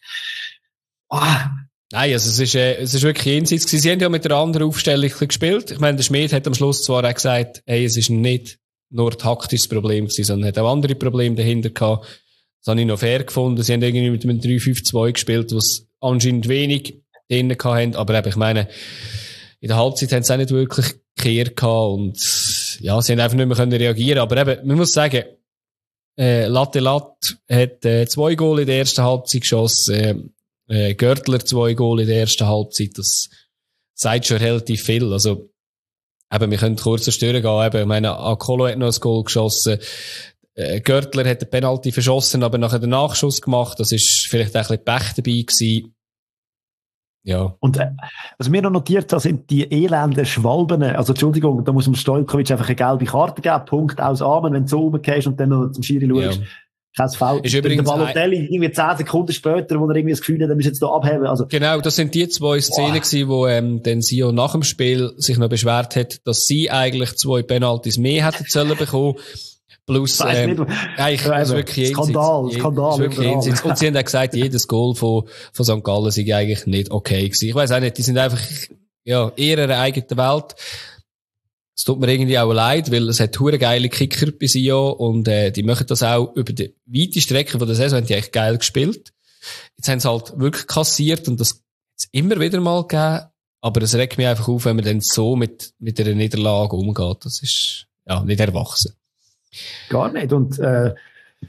Oh. Nein, also es ist, äh, es ist wirklich jenseits gewesen. Sie haben ja mit einer anderen Aufstellung gespielt. Ich meine, der Schmid hat am Schluss zwar auch gesagt, hey, es ist nicht nur ein taktisches Problem gewesen, sondern hat auch andere Probleme dahinter gehabt. Das habe ich noch fair gefunden. Sie haben irgendwie mit einem drei fünf zwei gespielt, was anscheinend wenig drinnen hatten. Aber eben, ich meine, in der Halbzeit haben sie auch nicht wirklich gekehrt gehabt und, ja, sie haben einfach nicht mehr können reagieren. Aber eben, man muss sagen, äh, Latte Lat hat, äh, zwei Goal in der ersten Halbzeit geschossen, äh, Äh, Görtler zwei Goal in der ersten Halbzeit, das sagt schon relativ viel. Also, eben, wir können kurz durchgehen. Eben, ich meine, Akolo hat noch ein Goal geschossen. Äh, Görtler hat den Penalty verschossen, aber nachher den Nachschuss gemacht. Das ist vielleicht auch ein bisschen Pech dabei gewesen. Ja. Und, äh, was mir noch notiert hat, sind die elenden Schwalben. Also, Entschuldigung, da muss man Stojkovic einfach eine gelbe Karte geben, Punkt aus Amen, wenn du so rumgehst und dann noch zum Schiri schaust. Ja. Kein Foul. Ist übrigens der Balotelli, irgendwie zehn Sekunden später, wo er irgendwie das Gefühl hat, er muss jetzt da abheben. Also. Genau, das sind die zwei Szenen Boah. gewesen, wo, ähm, den Sion nach dem Spiel sich noch beschwert hat, dass sie eigentlich zwei Penalties mehr hätten sollen bekommen. Plus, ähm, eigentlich, ja, ist wirklich Skandal, jenseits, Skandal. Ist wirklich jenseits. Und sie haben auch gesagt, jedes Goal von, von Sankt Gallen sei eigentlich nicht okay gewesen. Ich weiss auch nicht, die sind einfach, ja, eher in ihrer eigenen Welt. Es tut mir irgendwie auch leid, weil es hat hure geile Kicker bei Sion und äh, die machen das auch über die weite Strecke von der Saison, haben die echt geil gespielt. Jetzt haben sie halt wirklich kassiert und das hat's immer wieder mal gegeben, aber es regt mich einfach auf, wenn man dann so mit mit einer Niederlage umgeht. Das ist ja nicht erwachsen. Gar nicht und äh,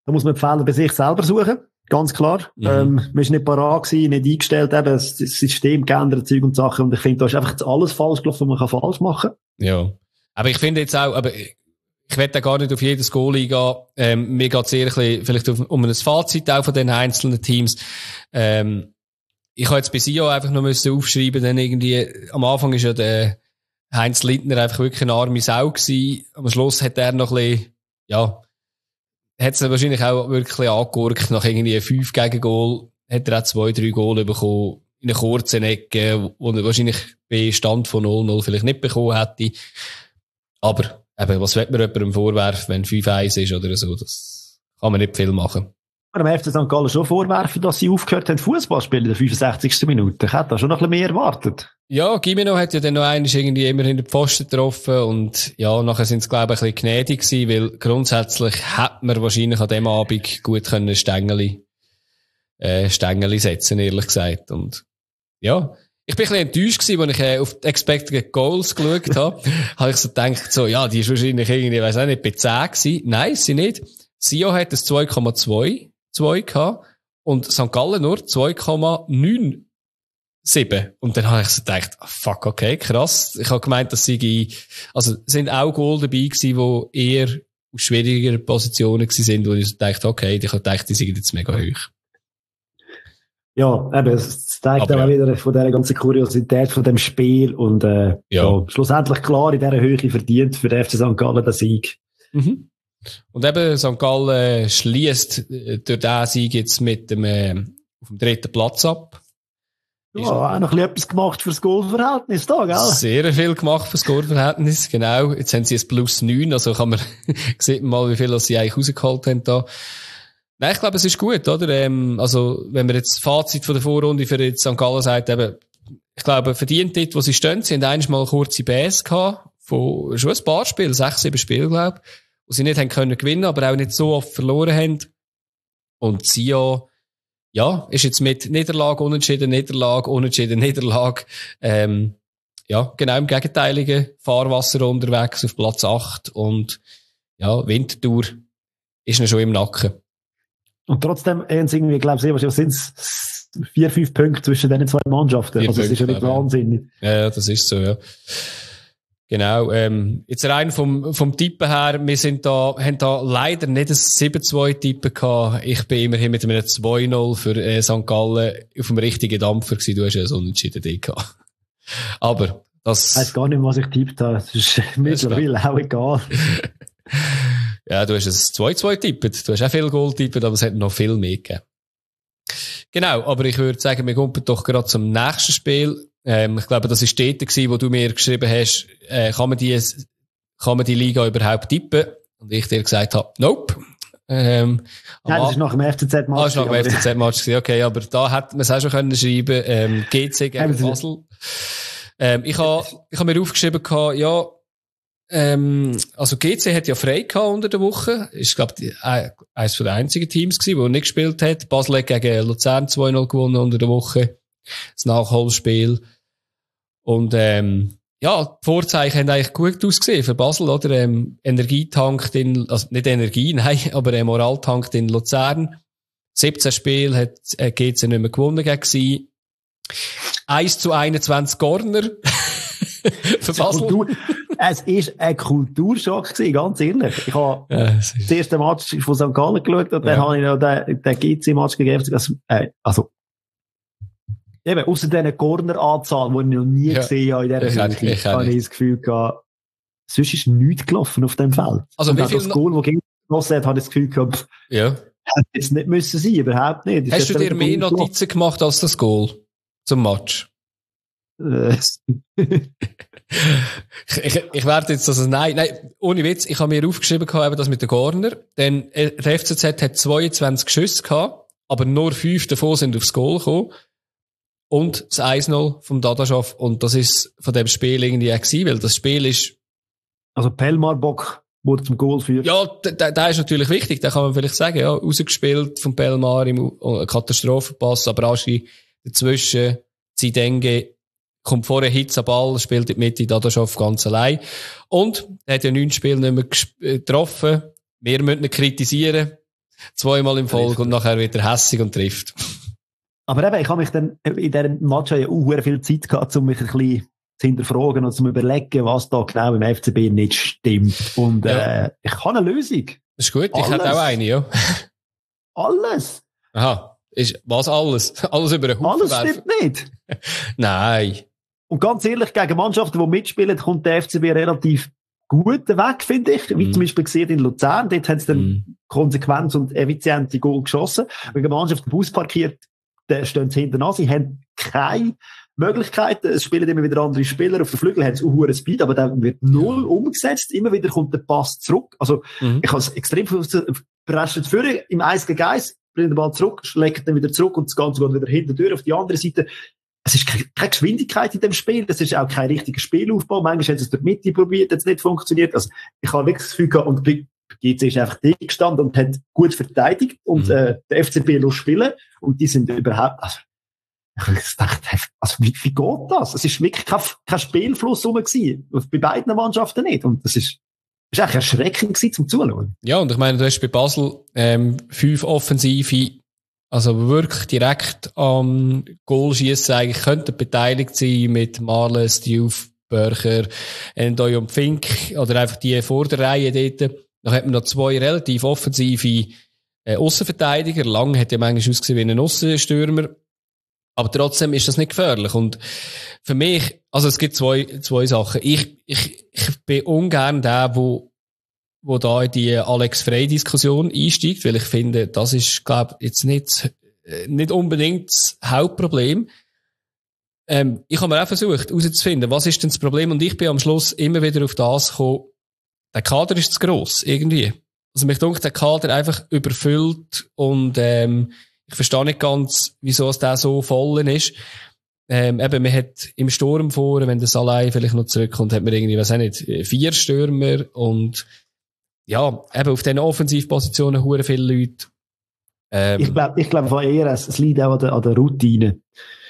da muss man die Fehler bei sich selber suchen. Ganz klar. Mhm. Ähm, man ist nicht parat gewesen, nicht eingestellt, eben, das System geändert, Zeug und Sachen. Und ich finde, da ist einfach alles falsch gelaufen, was man kann falsch machen kann. Ja. Aber ich finde jetzt auch, aber ich werde da gar nicht auf jedes Goal eingehen. Ähm, mir geht es eher ein bisschen, vielleicht um ein Fazit auch von den einzelnen Teams. Ähm, ich habe jetzt bei Sio einfach noch müssen aufschreiben, denn irgendwie, am Anfang ist ja der Heinz Lindner einfach wirklich eine arme Sau gewesen. Am Schluss hat er noch ein bisschen, ja, hat es wahrscheinlich auch wirklich angegurkt, nach irgendwie fünf Gegengol, hat er auch zwei, drei Goal bekommen, in einer kurzen Ecke, wo er wahrscheinlich bei Stand von null null vielleicht nicht bekommen hätte. Aber, eben, was wird man jemandem vorwerfen, wenn fünf eins ist oder so? Das kann man nicht viel machen. Am F C Sankt Gallen schon vorwerfen, dass sie aufgehört haben, Fußball spielen in der fünfundsechzigsten Minute. Ich hätte da schon noch ein bisschen mehr erwartet. Ja, Gimeno hat ja dann noch einmal irgendwie immer in den Pfosten getroffen und ja, nachher sind es, glaube ich, ein bisschen gnädig gewesen, weil grundsätzlich hätte man wahrscheinlich an dem Abend gut können Stängeli, äh, Stängeli setzen, ehrlich gesagt. Und ja, ich bin ein bisschen enttäuscht gewesen, als ich äh, auf die Expected Goals geschaut habe. Habe ich so gedacht, so, ja, die ist wahrscheinlich irgendwie, weiss auch nicht, bei zehn gewesen. Nein, sie nicht. Sio hat das zwei Komma zwei gehabt und Sankt Gallen nur zwei Komma neun sieben. Und dann habe ich so gedacht, oh, fuck, okay, krass. Ich habe gemeint, dass sie, also, sind auch Goal dabei gewesen, die eher aus schwierigeren Positionen gewesen sind, wo ich so dachte, okay, ich habe gedacht, die sind jetzt mega hoch. Ja, eben, es zeigt Aber auch ja. wieder von dieser ganzen Kuriosität von dem Spiel und, äh, Ja. ja, schlussendlich klar in dieser Höhe verdient für den F C Sankt Gallen den Sieg. Mhm. Und eben, Sankt Gallen schliesst durch diesen Sieg jetzt mit dem, äh, auf dem dritten Platz ab. Ja, auch noch ein bisschen etwas gemacht fürs Goalverhältnis da, gell? Sehr viel gemacht fürs Scoreverhältnis, genau. Jetzt haben sie ein Plus neun, also kann man, sieht man mal, wie viel sie eigentlich rausgeholt haben da. Nein, ich glaube, es ist gut, oder? Ähm, also, wenn man jetzt das Fazit von der Vorrunde für jetzt Sankt Gallen sagt, eben, ich glaube, verdient dort, wo sie stehen, sie haben einmal mal kurze Bässe gehabt, von schon ein paar Spielen, sechs, sieben Spiele, glaube ich, wo sie nicht haben können gewinnen, aber auch nicht so oft verloren haben. Und Sio, ja, ist jetzt mit Niederlage, Unentschieden, Niederlage, Unentschieden, Niederlage, ähm, ja, genau im gegenteiligen Fahrwasser unterwegs auf Platz acht und, ja, Winterthur ist noch schon im Nacken. Und trotzdem haben sie irgendwie, glaube ich, was sind es vier, fünf Punkte zwischen diesen zwei Mannschaften. Vier also, das ist ja nicht Punkte, wahnsinnig. Ja, das ist so, ja. Genau, ähm, jetzt rein vom, vom Tippen her, wir sind da, haben da leider nicht ein sieben zwei Tippen gehabt. Ich bin immerhin mit einem zwei null für äh, Sankt Gallen auf dem richtigen Dampfer gewesen. Du hast ja so einen Unentschieden gehabt. Aber, das... Ich weiss gar nicht, was ich tippt habe. Das ist mittlerweile auch egal. Ja, du hast ein zwei zwei tippet. Du hast auch viel Goal tippet, aber es hat noch viel mehr gegeben. Genau, aber ich würde sagen, wir kommen doch gerade zum nächsten Spiel. Ähm, ich glaube, das war dort gewesen, wo du mir geschrieben hast, äh, kann man die, kann man die Liga überhaupt tippen? Und ich dir gesagt habe, nope. Ähm, Nein, das ist nach dem F C Z-Match. Ah, das ist nach dem F C Z-Match gewesen, okay, aber da hätte man es auch schon können schreiben, ähm, G C gegen Basel. Ähm, ich habe, ich habe mir aufgeschrieben gehabt, ja, ähm, also G C hat ja frei gehabt unter der Woche. Ist, glaube ich, eines der einzigen Teams gewesen, das nicht gespielt hat. Basel hat gegen Luzern zwei null gewonnen unter der Woche. Das Nachholspiel. Und, ähm, ja, die Vorzeichen haben eigentlich gut ausgesehen für Basel, oder? Ähm, Energie tankt in, also nicht Energie, nein, aber äh, Moral tankt in Luzern. siebzehn Spiele hat äh, G C nicht mehr gewonnen gegen sie. eins zu einundzwanzig Corner. für Basel. Kultur, es war ein Kulturschock gewesen, ganz ehrlich. Ich habe ja, das erste Match von Sankt Gallen geschaut und dann ja. habe ich noch den, den G C-Match gegeben. Also, äh, also eben, ausser dieser Corner-Anzahl, die ich noch nie ja. gesehen habe in dieser Höhe, habe ich das Gefühl gehabt, sonst ist nichts gelaufen auf dem Feld. Also, und wie auch viel das Goal, das Gegner genossen hat, habe ich das Gefühl gehabt, ja. hätte jetzt nicht müssen sein, überhaupt nicht. Das Hast du dir mehr Notizen gemacht als das Goal zum Match? ich, ich, ich werde jetzt, also nein, nein, ohne Witz, ich habe mir aufgeschrieben gehabt, das mit den Corner, denn der F C Z hat zweiundzwanzig Schüsse gehabt, aber nur fünf davon sind aufs Goal gekommen. Und das eins null vom Dadaschow. Und das ist von dem Spiel irgendwie auch gewesen, weil das Spiel ist... Also Pelmar Bock wurde zum Goal führt. Ja, der, der ist natürlich wichtig, da kann man vielleicht sagen, ja, rausgespielt vom Pelmar im Katastrophenpass, aber Aschi dazwischen, Zidenge kommt vorher Hitz am Ball, spielt in die Mitte, Dadaschow ganz allein. Und er hat ja neun Spiele nicht mehr getroffen. Wir müssen ihn kritisieren. Zweimal im Folge und nachher wieder hässig und trifft. Aber eben, ich habe mich dann in diesem Match ja auch viel Zeit gehabt, um mich ein bisschen zu hinterfragen und zu überlegen, was da genau im F C B nicht stimmt. Und ja. äh, ich habe eine Lösung. Das ist gut, alles. Ich hätte auch eine, ja. Alles? Aha. Ist, was alles? Alles über den Haufen Alles werfen? stimmt nicht. Nein. Und ganz ehrlich, gegen Mannschaften, die mitspielen, kommt der F C B relativ gut weg, finde ich. Wie mm. zum Beispiel gesehen in Luzern. Dort haben sie dann mm. konsequent und effizient die Goal geschossen. Wenn die Mannschaft den Bus parkiert, dann stehen sie hinten an. Sie haben keine Möglichkeiten. Es spielen immer wieder andere Spieler. Auf den Flügel haben sie auch hohen Speed, aber dann wird null umgesetzt. Immer wieder kommt der Pass zurück. Also, mm. ich habe es extrem überrascht. Führen im eins gegen eins, bringt den Ball zurück, schlägt dann wieder zurück und das Ganze geht wieder hinten durch auf die andere Seite. Es ist keine Geschwindigkeit in dem Spiel, das ist auch kein richtiger Spielaufbau. Manchmal haben sie es durch die Mitte probiert, hat es nicht funktioniert. Also, ich habe wirklich das Gefühl gehabt, und G C ist einfach dick gestanden und hat gut verteidigt und mhm. äh, der F C B los spielen und die sind überhaupt, also, ich dachte, also, wie, wie geht das? Es ist wirklich kein, kein Spielfluss rum gewesen. Bei beiden Mannschaften nicht. Und das ist, das ist eigentlich erschreckend gewesen zum Zuschauen. Ja, und ich meine, du hast bei Basel, ähm, fünf Offensive, also wirklich direkt am Goalschiessen eigentlich könnten beteiligt sein mit Marlen, Steve, Börcher, Ndoye und Fink oder einfach die Vorderreihe dort. Dann hat man noch zwei relativ offensive äh, Aussenverteidiger. Lang hat ja manchmal ausgesehen wie ein Aussenstürmer. Aber trotzdem ist das nicht gefährlich. Und für mich, also es gibt zwei, zwei Sachen. Ich, ich, ich bin ungern der, wo wo da in die Alex Frey-Diskussion einsteigt, weil ich finde, das ist, glaube ich, jetzt nicht, nicht unbedingt das Hauptproblem. Ähm, ich habe mir auch versucht, herauszufinden, was ist denn das Problem? Und ich bin am Schluss immer wieder auf das gekommen, der Kader ist zu gross, irgendwie. Also mich denkt, der Kader einfach überfüllt und ähm, ich verstehe nicht ganz, wieso es der so voll ist. Ähm, eben, man hat im Sturm vor, wenn der Salai vielleicht noch zurückkommt, hat man irgendwie, was auch nicht, vier Stürmer und ja, eben auf diesen Offensivpositionen hure viele Leute. Ähm, ich glaube, ich glaube eher, es, es liegt auch an der, an der Routine.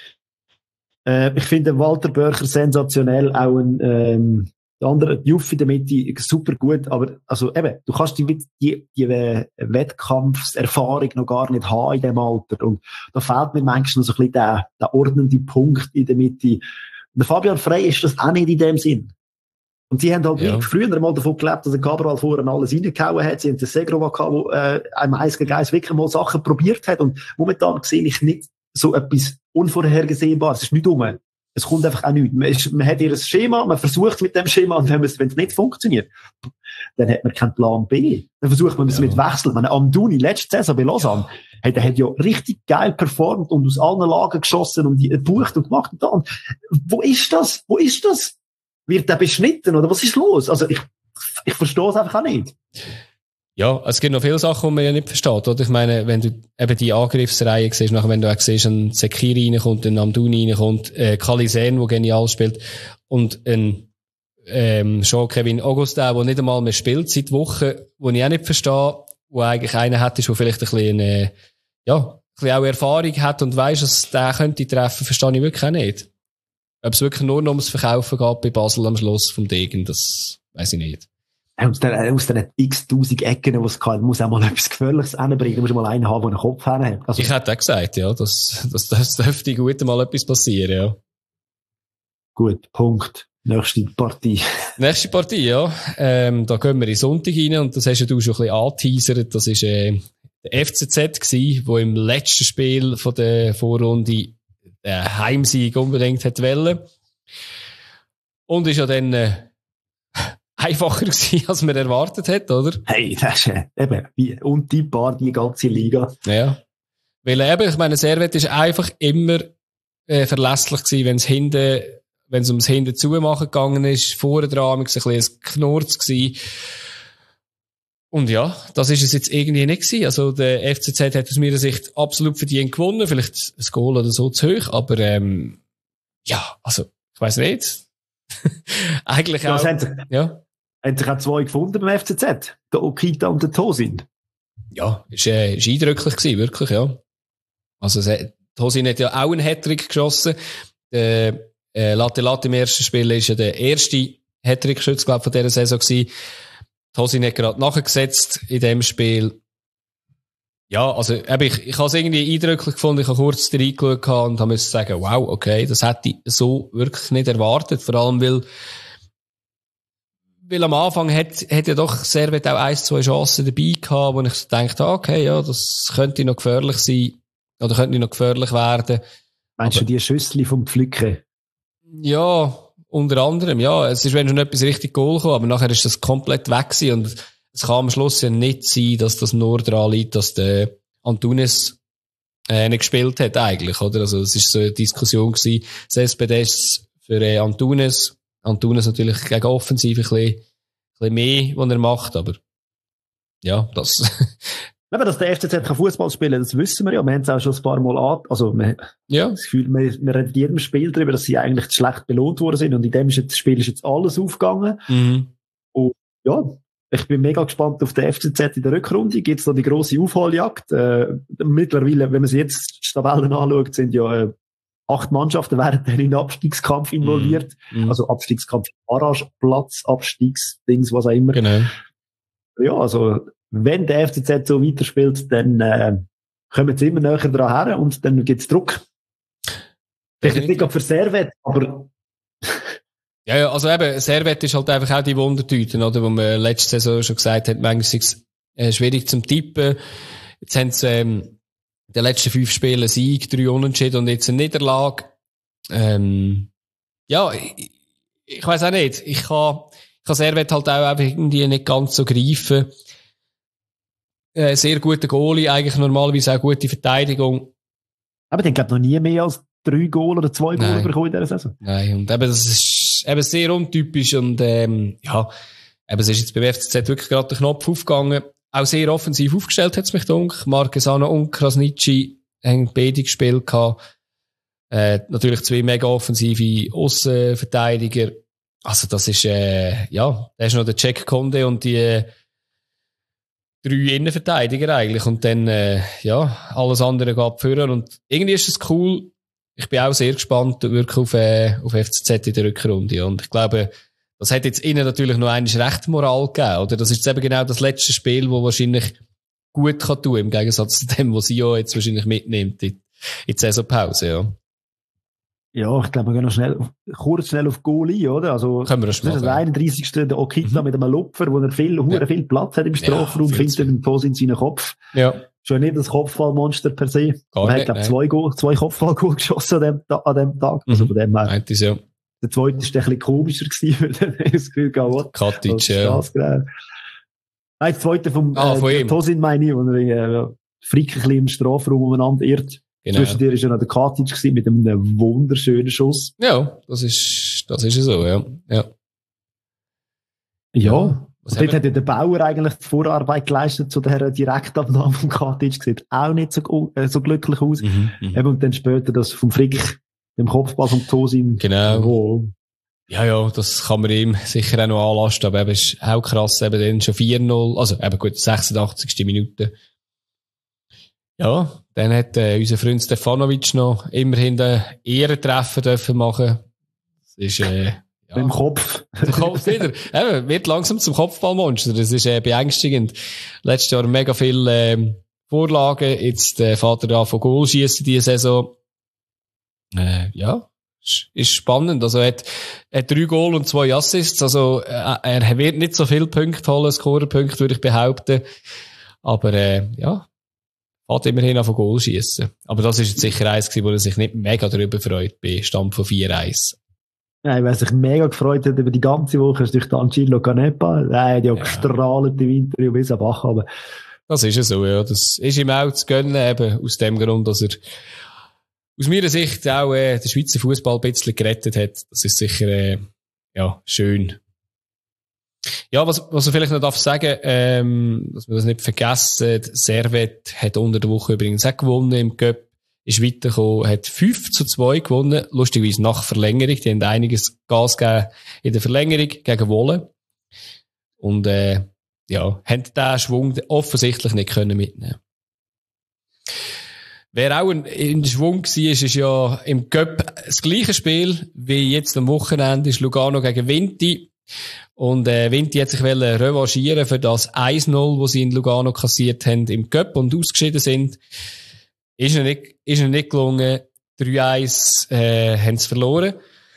Äh, ich finde Walter Börcher sensationell, auch ein ähm, der andere Juffi in der Mitte super gut, aber also eben, du kannst die, die, die Wettkampfserfahrung noch gar nicht haben in dem Alter und da fehlt mir manchmal noch so ein bisschen der, der ordnende Punkt in der Mitte. Und der Fabian Frey ist das auch nicht in dem Sinn. Und die haben halt ja. früher mal davon gelebt, dass der Cabral vorher alles reingehauen hat. Sie haben den Segrova gehabt, der äh, einem eins gegen eins wirklich mal Sachen probiert hat. Und momentan sehe ich nicht so etwas Unvorhergesehbares. Es ist nicht dumm. Es kommt einfach auch nichts. Man, ist, man hat ihr Schema, man versucht es mit dem Schema und wenn es, wenn es nicht funktioniert, dann hat man keinen Plan B. Dann versucht man es ja. mit Wechseln. Wenn Amdouni letzte Saison bei Lausanne, ja. hey, der hat ja richtig geil performt und aus allen Lagen geschossen und die gebucht und gemacht und da. Und wo ist das? Wo ist das? Wird der beschnitten oder was ist los? Also ich, ich verstehe es einfach auch nicht. Ja, es gibt noch viele Sachen, die man ja nicht versteht, oder? Ich meine, wenn du eben die Angriffsreihe siehst, nachher, wenn du auch siehst, ein Sekiri reinkommt, ein Amdouni reinkommt, äh, Kalisen, der genial spielt, und ein, ähm, Jean-Kevin Augustin, der nicht einmal mehr spielt seit Wochen, wo ich auch nicht verstehe, wo eigentlich einer hat, der vielleicht ein bisschen, äh, ja, ein bisschen auch Erfahrung hat und weiss, dass der könnte treffen, verstehe ich wirklich auch nicht. Ob es wirklich nur noch ums Verkaufen geht bei Basel am Schluss vom Degen, das weiss ich nicht. Aus den, aus den x-tausend Ecken, die es kann, muss auch mal etwas Gefährliches hinbringen. Du musst mal einen haben, der einen Kopf hat. Also, ich hätte auch gesagt, ja, das, das, das dürfte gut mal etwas passieren, ja. Gut, Punkt. Nächste Partie. Nächste Partie, ja. Ähm, da gehen wir in Sonntag rein und das hast ja du schon ein bisschen angeteasert. Das war äh, der F C Z gewesen, der im letzten Spiel von der Vorrunde äh, Heimsieg unbedingt hat wollen. Und ist ja dann äh, einfacher gewesen, als man erwartet hat, oder? Hey, das ist äh, eben wie untippbar die ganze Liga. Ja. Weil eben, ich meine, Servet ist einfach immer äh, verlässlich gewesen, wenn es hinten, wenn es ums Hinten zumachen gegangen ist, vorne dran, ist ein bisschen ein Knurz gewesen. Und ja, das ist es jetzt irgendwie nicht gewesen. Also der F C Z hat aus meiner Sicht absolut verdient gewonnen, vielleicht ein Goal oder so zu hoch, aber ähm, ja, also ich weiss nicht. Eigentlich ja, auch. Haben sie, ja. haben sich auch zwei gefunden beim F C Z, der Okita und der Tosin. Ja, ist, äh, ist eindrücklich gewesen, wirklich, ja. Also Tosin hat ja auch einen Hattrick geschossen. Der äh, Latte Latte im ersten Spiel ist ja der erste Hattrick-Schütz, glaube ich, von dieser Saison gewesen. Tosin hat gerade nachgesetzt in dem Spiel. Ja, also eben, ich, ich habe es irgendwie eindrücklich gefunden, ich habe kurz reingeschaut und habe müssen sagen, wow, okay, das hätte ich so wirklich nicht erwartet, vor allem weil weil am Anfang hat, hat ja doch Servet auch ein, zwei Chancen dabei gehabt, wo ich dachte, okay, ja, das könnte noch gefährlich sein, oder könnte noch gefährlich werden. Meinst aber, du die Schüssel vom Pflücken? Ja, unter anderem, ja. Es ist, wenn schon etwas richtig Goal kam, aber nachher ist das komplett weg gewesen und es kann am Schluss ja nicht sein, dass das nur daran liegt, dass der Antunes äh, nicht gespielt hat eigentlich, oder? Also es ist so eine Diskussion gewesen, Cespedes für äh, Antunes, Antunes natürlich gegen Offensiv ein bisschen, ein bisschen mehr, was er macht, aber ja, das... Aber dass der F C Z Fußball spielen kann, das wissen wir ja. Wir haben es auch schon ein paar Mal an. Also, wir ja. das Gefühl, wir, wir reden in jedem Spiel darüber, dass sie eigentlich schlecht belohnt worden sind. Und in dem Spiel ist jetzt alles aufgegangen. Mhm. Und ja, ich bin mega gespannt auf den F C Z in der Rückrunde. Gibt es da die grosse Aufholjagd? Äh, mittlerweile, wenn man sich jetzt die Tabellen anschaut, sind ja äh, acht Mannschaften während in den Abstiegskampf involviert. Mhm. Also Abstiegskampf, Barrage, Platz, Abstiegsdings, was auch immer. Genau. Ja, also wenn der F C Z so weiterspielt, dann äh, kommen sie immer näher dran her und dann gibt's Druck. Vielleicht jetzt nicht gerade für Servet, aber... ja, ja, also eben, Servet ist halt einfach auch die Wundertüte, oder? Wo man letzte Saison schon gesagt hat, manchmal ist es äh, schwierig zum Tippen. Jetzt haben sie ähm, in den letzten fünf Spielen Sieg, drei Unentschieden und jetzt eine Niederlage. Ähm, ja, ich, ich weiss auch nicht. Ich kann, ich kann Servet halt auch einfach irgendwie nicht ganz so greifen. Äh, sehr guter Goalie, eigentlich normalerweise auch gute Verteidigung. Aber ich glaube noch nie mehr als drei Goal oder zwei Goal bekommen in dieser Saison. Nein, und eben, das ist eben sehr untypisch und ähm, ja, eben, es ist jetzt beim F C Z wirklich gerade der Knopf aufgegangen. Auch sehr offensiv aufgestellt hat es mich gedacht. Marquesano und Krasnitschi haben beide gespielt gehabt. Äh, natürlich zwei mega offensive Aussenverteidiger. Also das ist, äh, ja, da ist noch der Jack Conde und die äh, drei Innenverteidiger eigentlich und dann, äh, ja, alles andere geht führen und irgendwie ist es cool. Ich bin auch sehr gespannt wirklich auf, äh, auf F C Z in der Rückrunde und ich glaube, das hat jetzt ihnen natürlich noch einmal recht Moral gegeben, oder? Das ist jetzt eben genau das letzte Spiel, wo wahrscheinlich gut kann tun, im Gegensatz zu dem, was sie ja jetzt wahrscheinlich mitnimmt in, in die Saisonpause, ja. Ja, ich glaube, wir gehen noch schnell, kurz schnell auf Goal ein, oder? Also, können wir das das ist der einunddreißigste Der Okita mhm. mit einem Lupfer, wo er viel, ja. viel Platz hat im Strafraum, ja, findet er den Tos in seinen Kopf. Ja. Schon nicht das Kopfballmonster per se. Gar er nicht, hat, glaube ich, zwei, Go- zwei Kopfballgoal geschossen an dem, an dem Tag. Mhm. Also von dem her. Meint es, ja. Der zweite war ein bisschen komischer gewesen, weil er das Gefühl gehabt Katic, ja. Nein, der zweite vom, ah, von äh, Tosin meine ich, wo er, äh, Frick ein bisschen im Strafraum umeinander irrt. Genau. Zwischen dir ist ja noch der Katic gewesen mit einem wunderschönen Schuss. Ja, das ist, das ist so, ja. Ja. Ja. Und dort hat ja der Bauer eigentlich die Vorarbeit geleistet zu der Direktabnahme vom Katic. Sieht auch nicht so, äh, so glücklich aus. Mhm, mh. Und dann später das vom Frick, dem Kopfball vom Tosin. Genau. Oh. Ja, ja, das kann man ihm sicher auch noch anlasten, aber eben ist auch krass, eben dann schon vier null, also eben gut, sechsundachtzigste Minute. Ja, dann hat äh, unser Freund Stefanovic noch immerhin den Ehrentreffer dürfen machen. Das ist, äh, ja. Mit dem Kopf. Der Kopf wieder. Eben, wird langsam zum Kopfballmonster. Das ist äh, beängstigend. Letztes Jahr mega viele ähm, Vorlagen. Jetzt der äh, Vater da von Goal schießen diese Saison. Äh, ja, ist spannend. Also er hat, er hat drei Goal und zwei Assists. Also äh, er wird nicht so viele Punkte holen, Scorerpunkte, würde ich behaupten. Aber äh, ja, hat immerhin auf ein Goal schießen. Aber das ist jetzt sicher eins gewesen, wo er sich nicht mega darüber freut, bei Stand von vier eins. Nein, wer sich mega gefreut hat über die ganze Woche, ist durch Angelo Canepa. Er hat ja, ja gestrahlt im Interview bis am Bach. Aber das ist ja so, ja. Das ist ihm auch zu gönnen, eben aus dem Grund, dass er aus meiner Sicht auch äh, den Schweizer Fußball ein bisschen gerettet hat. Das ist sicher äh, ja, schön. Ja, was, was ich vielleicht noch darf sagen, ähm, dass wir das nicht vergessen, Servet hat unter der Woche übrigens auch gewonnen im Cup, ist weitergekommen, hat fünf zu zwei gewonnen, lustigerweise nach Verlängerung, die haben einiges Gas gegeben in der Verlängerung gegen Wolle und äh, ja, haben den Schwung offensichtlich nicht können mitnehmen. Wer auch in, in Schwung war, ist, ist ja im Cup das gleiche Spiel wie jetzt am Wochenende, ist Lugano gegen Vinti. Und äh, Vinti hat sich revanchieren für das eins null, das sie in Lugano kassiert haben im Cup und ausgeschieden sind. Ist ihnen nicht, ist ihnen nicht gelungen. drei eins äh, haben sie verloren.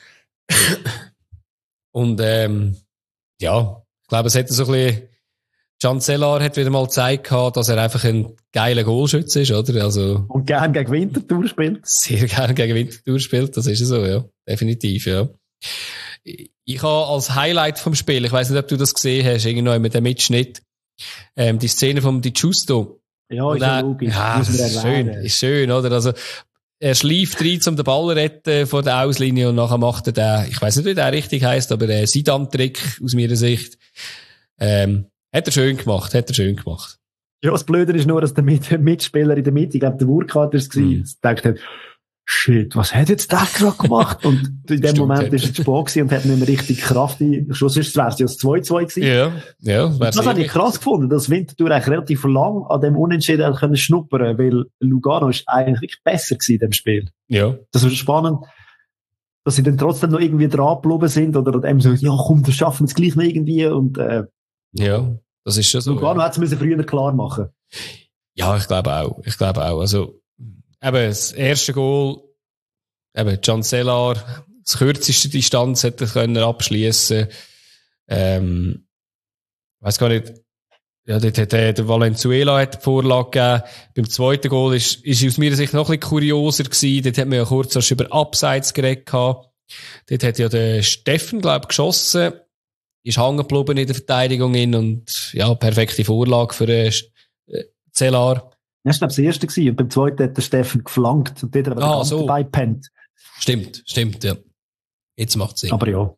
Und ähm, ja, ich glaube, es hätte so ein bisschen Cancellar hat wieder mal gezeigt, dass er einfach ein geiler Goalschütze ist, oder? Also, und gern gegen Winterthur spielt. Sehr gern gegen Winterthur spielt, das ist so, ja. Definitiv, ja. Ich habe als Highlight vom Spiel, ich weiss nicht, ob du das gesehen hast, irgendwo mit dem Mitschnitt, ähm, die Szene vom Di Giusto. Ja, ist ja logisch. Ja, das ist schön, ist schön, oder? Also, er schleift rein, um den Ball zu retten vor der Auslinie und nachher macht er den, ich weiss nicht, wie der richtig heisst, aber der Sidan-Trick aus meiner Sicht. Ähm, Hat er schön gemacht, hat er schön gemacht. Ja, das Blöde ist nur, dass der Mitspieler in der Mitte, ich glaube, der Burkhardt ist es gewesen, mm. denkt hat, shit, was hat jetzt der gerade gemacht? Und in dem Stimmt, Moment ist er zu spät gewesen und hat nicht mehr richtig Kraft. Schlussendlich wäre es ja das zwei zwei gewesen. Ja, ja. Das habe ich krass gefunden, dass Winterthur eigentlich relativ lang an dem Unentschieden können schnuppern, weil Lugano ist eigentlich besser gewesen in dem Spiel. Ja. Das ist spannend, dass sie dann trotzdem noch irgendwie dran geblieben sind oder eben so, ja komm, wir schaffen es gleich noch irgendwie und, äh, ja, das ist schon so. Lugano ja. hätte es früher klar machen. Ja, ich glaube auch. Ich glaube auch. Also, eben, das erste Goal, eben, Cancellar, das kürzeste Distanz hätte er können abschliessen. Ähm, weiss gar nicht. Ja, dort hat der, der Valenzuela hat die Vorlage gegeben. Beim zweiten Goal ist, ist aus meiner Sicht noch ein bisschen kurioser gewesen. Dort hat man ja kurz erst über Abseits geredet gehabt. Dort hat ja der Steffen, glaube ich, geschossen. Ist hängen geblieben in der Verteidigung in und, ja, perfekte Vorlage für den äh, Zellar. Das war, glaube ich, das erste gewesen. Und beim zweiten hat der Steffen geflankt und dort hat er ah, so. dabei gepennt. Stimmt, stimmt, ja. Jetzt macht's Sinn. Aber ja.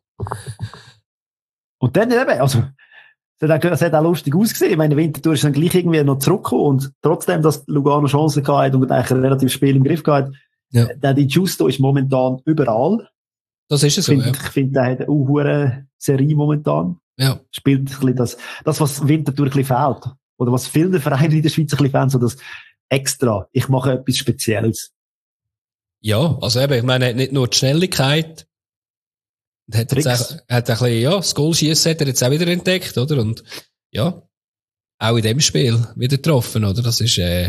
Und dann eben, also, es hat, auch, es hat auch lustig ausgesehen. Ich meine, Winterthur ist dann gleich irgendwie noch zurückgekommen und trotzdem, dass Lugano Chancen gehabt und eigentlich ein relativ Spiel im Griff gehabt. Ja. Der Di Giusto ist momentan überall. Das ist es so, ich find, ja. Ich finde, der hat eine hohe Serie momentan. Ja. Spielt ein bisschen das, das, was Winterthur ein bisschen fehlt. Oder was vielen Vereinen in der Schweiz ein bisschen fehlen, so das extra. Ich mache etwas Spezielles. Ja, also eben, ich meine, nicht nur die Schnelligkeit. Hat jetzt auch, hat ein bisschen, ja, das Goalschiessen hat er jetzt auch wieder entdeckt, oder? Und, ja, auch in dem Spiel wieder getroffen, oder? Das ist, äh,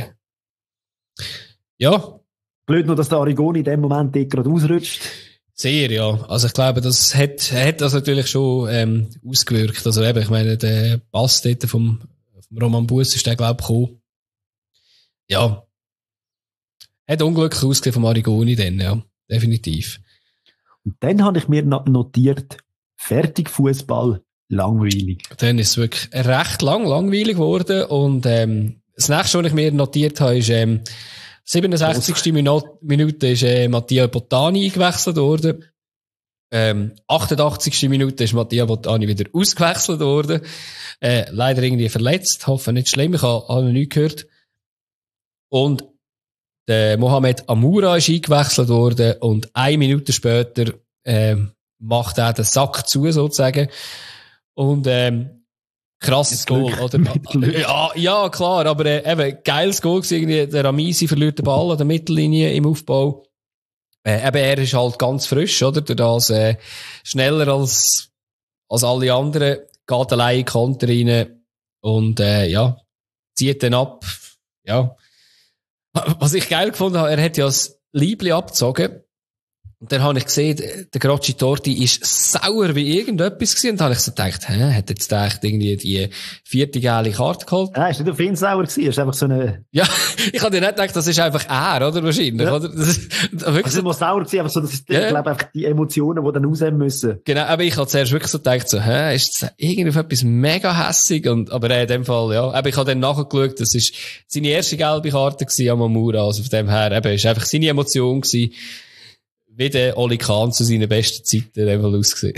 ja. Blöd nur, dass der Arrigoni in dem Moment gerade ausrutscht. Sehr, ja. Also ich glaube, das hat, hat das natürlich schon ähm, ausgewirkt. Also eben, ich meine, der Pass dort vom, vom Roman Buss ist der, glaube ich, gekommen. Ja. Hat unglücklich ausgesehen vom Arrigoni dann, ja. Definitiv. Und dann habe ich mir notiert, fertig Fußball, langweilig. Dann ist es wirklich recht lang langweilig geworden und ähm, das nächste, was ich mir notiert habe, ist ähm, siebenundsechzigste Minute ist äh, Mattia Bottani eingewechselt worden. Ähm, achtundachtzigste Minute ist Mattia Bottani wieder ausgewechselt worden. Äh, leider irgendwie verletzt. Hoffe nicht schlimm. Ich habe, habe noch nichts gehört. Und der Mohamed Amoura ist eingewechselt worden und eine Minute später ähm, macht er den Sack zu, sozusagen. Und ähm, krasses Goal, oder? Ja, ja, klar, aber äh, eben, geiles Goal gewesen, irgendwie, der Ramisi verliert den Ball an der Mittellinie im Aufbau. Äh, eben, er ist halt ganz frisch, oder? Durch das, äh, schneller als, als alle anderen, geht allein in die Konter rein und, äh, ja, zieht dann ab, ja. Was ich geil gefunden habe, er hat ja das Liebli abgezogen. Und dann habe ich gesehen, der Grocci Torti ist sauer wie irgendetwas gewesen. Und dann habe ich so gedacht, hä, hat jetzt echt irgendwie die vierte geile Karte geholt? Nein, ist nicht auf ihn sauer gewesen, ist einfach so eine... Ja, ich habe dir nicht gedacht, das ist einfach er, oder? Wahrscheinlich, ja. oder? Das ist wirklich also, so, sauer gewesen, aber so, das ist, ja. ich glaube, einfach die Emotionen, die dann rausnehmen müssen. Genau, aber ich habe zuerst wirklich so gedacht, so, hä, ist das irgendwie auf etwas mega hässig? Und, aber äh, in dem Fall, ja. Aber ich habe dann nachgeschaut, das ist seine erste gelbe Karte gewesen, Amamura. Also von dem her, eben, ist einfach seine Emotion gewesen. Wie der Oli Kahn zu seinen besten Zeiten einfach ausgesehen.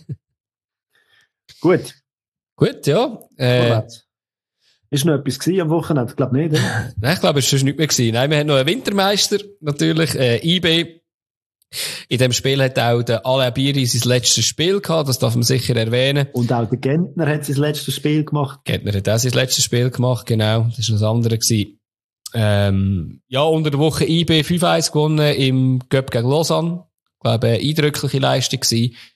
Gut. Gut, ja. Äh, ist noch etwas gewesen am Wochenende? Ich glaube nicht, oder? Nein, ich glaube, es war schon nichts mehr gewesen. Nein, wir haben noch einen Wintermeister, natürlich, äh, I B. In dem Spiel hat auch der Alain Biri sein letztes Spiel gehabt, das darf man sicher erwähnen. Und auch der Gentner hat sein letztes Spiel gemacht. Gentner hat auch sein letztes Spiel gemacht, genau. Das war das andere gewesen. Ähm, ja, unter der Woche I B fünf eins gewonnen im Cup gegen Lausanne. Ich glaube, eine eindrückliche Leistung gewesen.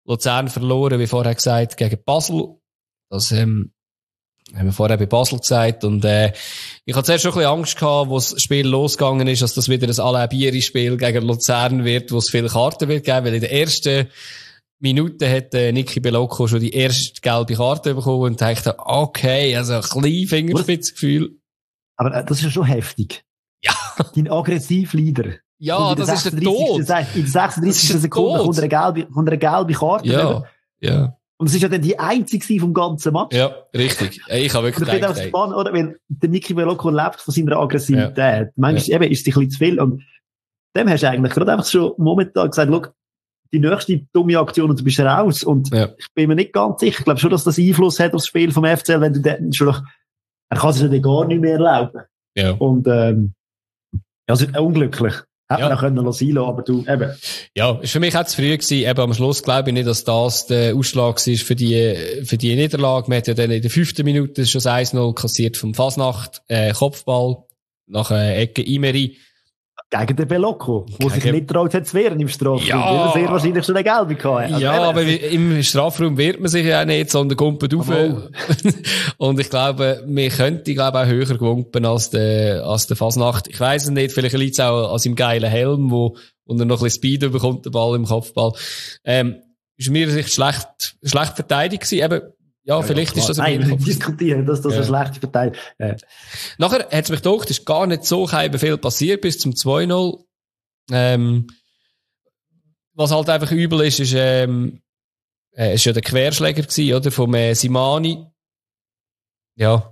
Luzern verloren, wie vorher gesagt, gegen Basel. Das, ähm, haben wir vorher bei Basel gesagt. Und, äh, ich hatte zuerst schon ein bisschen Angst gehabt, wo das Spiel losgegangen ist, dass das wieder ein Alain-Bieri-Spiel gegen Luzern wird, wo es viele Karten wird geben, weil in der ersten Minute hat äh, Niki Bellocco schon die erste gelbe Karte bekommen und dachte, okay, also ein kleines Fingerspitzengefühl. Aber äh, das ist ja schon heftig. Ja. Dein Aggressivleader. Ja, das ist der Tod. In der sechsunddreißigsten Sekunde kommt eine gelbe, kommt eine gelbe Karte. Ja, über. ja. Und es ist ja dann die einzige vom ganzen Match. Ja, richtig. Ich habe wirklich gedacht, das spannend, oder? Weil der Niki Bellocco lebt von seiner Aggressivität. Ja. Manchmal ja. eben ist es ein bisschen zu viel. Und dem hast du eigentlich gerade einfach schon momentan gesagt, schau, die nächste dumme Aktion und du bist raus. Und ja. ich bin mir nicht ganz sicher. Ich glaube schon, dass das Einfluss hat aufs Spiel vom F C L, wenn du dann schon noch, er kann sich ja gar nicht mehr erlauben. Ja. Und, ähm, also, unglücklich. Hätte ja. man auch können lassen, aber du, eben. Ja, ist für mich auch zu früh gewesen. Eben am Schluss glaube ich nicht, dass das der Ausschlag war für die, für die Niederlage. Man hat ja dann in der fünften Minute schon das eins null kassiert vom Fasnacht, äh, Kopfball, nach einer Ecke Imeri. Gegen den Bellocco, wo sich nicht traut hat zu wehren im Strafraum. Ja. Weil er sehr wahrscheinlich schon eine gelbe gehabt. Also ja, aber im Strafraum wehrt man sich ja auch nicht, sondern kumpelt rauf. Und ich glaube, wir könnten, glaube auch höher gewunken als der, als der Fasnacht. Ich weiss es nicht, vielleicht liegt es auch an seinem geilen Helm, wo, wo er noch ein bisschen Speed bekommt, der Ball im Kopfball. Ähm, ist mir sich schlecht, schlecht verteidigt gewesen, eben. Ja, ja, vielleicht ja, ist das ein Nein, diskutieren, dass das ja. eine schlechte Verteidigung ja. Nachher hat es mich gedacht, ist gar nicht so viel passiert bis zum zwei null. Ähm, was halt einfach übel ist, ist, ähm, äh, ist ja der Querschläger gewesen, oder? Vom äh, Simani. Ja.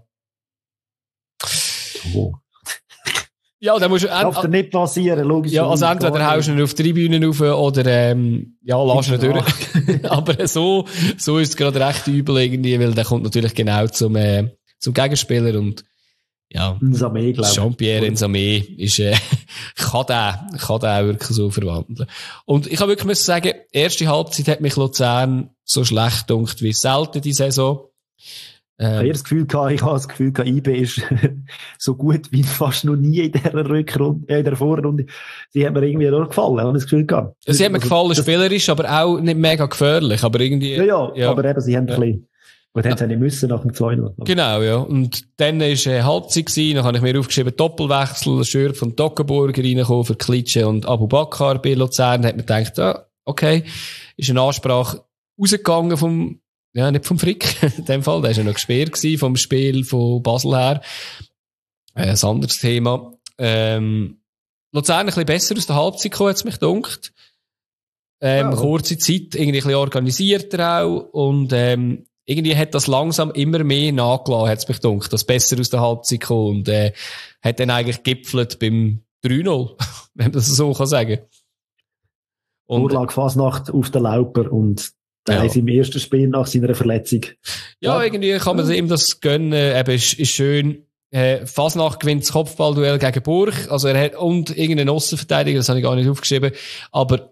Oh. Ja, da musst du... Darf dir nicht passieren, logisch. Ja, also entweder haust du ihn auf die Tribünen rauf oder, ähm, ja, lass ihn durch. Aber so, so ist es gerade recht übel irgendwie, weil der kommt natürlich genau zum, äh, zum Gegenspieler und, ja. Nsame, glaube ich. Jean-Pierre Nsame ist, äh, kann der, kann der auch wirklich so verwandeln. Und ich habe wirklich müssen sagen, erste Halbzeit hat mich Luzern so schlecht gedacht wie selten die Saison. Ähm, ich habe das Gefühl gehabt, ich habe das Gefühl gehabt, I B ist so gut wie fast noch nie in dieser Rückrunde, äh, in der Vorrunde. Sie hat mir irgendwie auch gefallen, habe ich das Gefühl gehabt. Sie hat mir also, gefallen, spielerisch, aber auch nicht mega gefährlich, aber irgendwie. Ja, ja, ja. aber eben, sie haben ja. ein bisschen, und haben sie nicht müssen nach dem zwei null. Genau, ja. Und dann ist äh, Halbzeit gewesen, dann habe ich mir aufgeschrieben, Doppelwechsel, Schürf von Toggenburger reingekommen für Klitsche und Abu Bakar bei Luzern, da hat man gedacht, ah, okay, ist eine Ansprache rausgegangen vom, ja, nicht vom Frick, in dem Fall. Der war ja noch gesperrt gewesen vom Spiel von Basel her. Äh, ein anderes Thema. Ähm, Luzern ein bisschen besser aus der Halbzeit gekommen, hat es mich gedacht. Ähm, ja. Kurze Zeit, irgendwie ein bisschen organisierter auch. Und, ähm, irgendwie hat das langsam immer mehr nachgelassen, hat es mich gedacht, dass besser aus der Halbzeit gekommen. Und, äh, hat dann eigentlich gipfelt beim drei null, wenn man das so kann sagen. Und, Vorlage Fasnacht auf der Lauper und der ja. ist im ersten Spiel nach seiner Verletzung. Ja, ja. irgendwie kann man ihm das gönnen. Eben, ist, ist schön. Äh, Fasnacht gewinnt das Kopfballduell gegen Burg. Also er hat, und irgendeinen Aussenverteidiger, das habe ich gar nicht aufgeschrieben. Aber,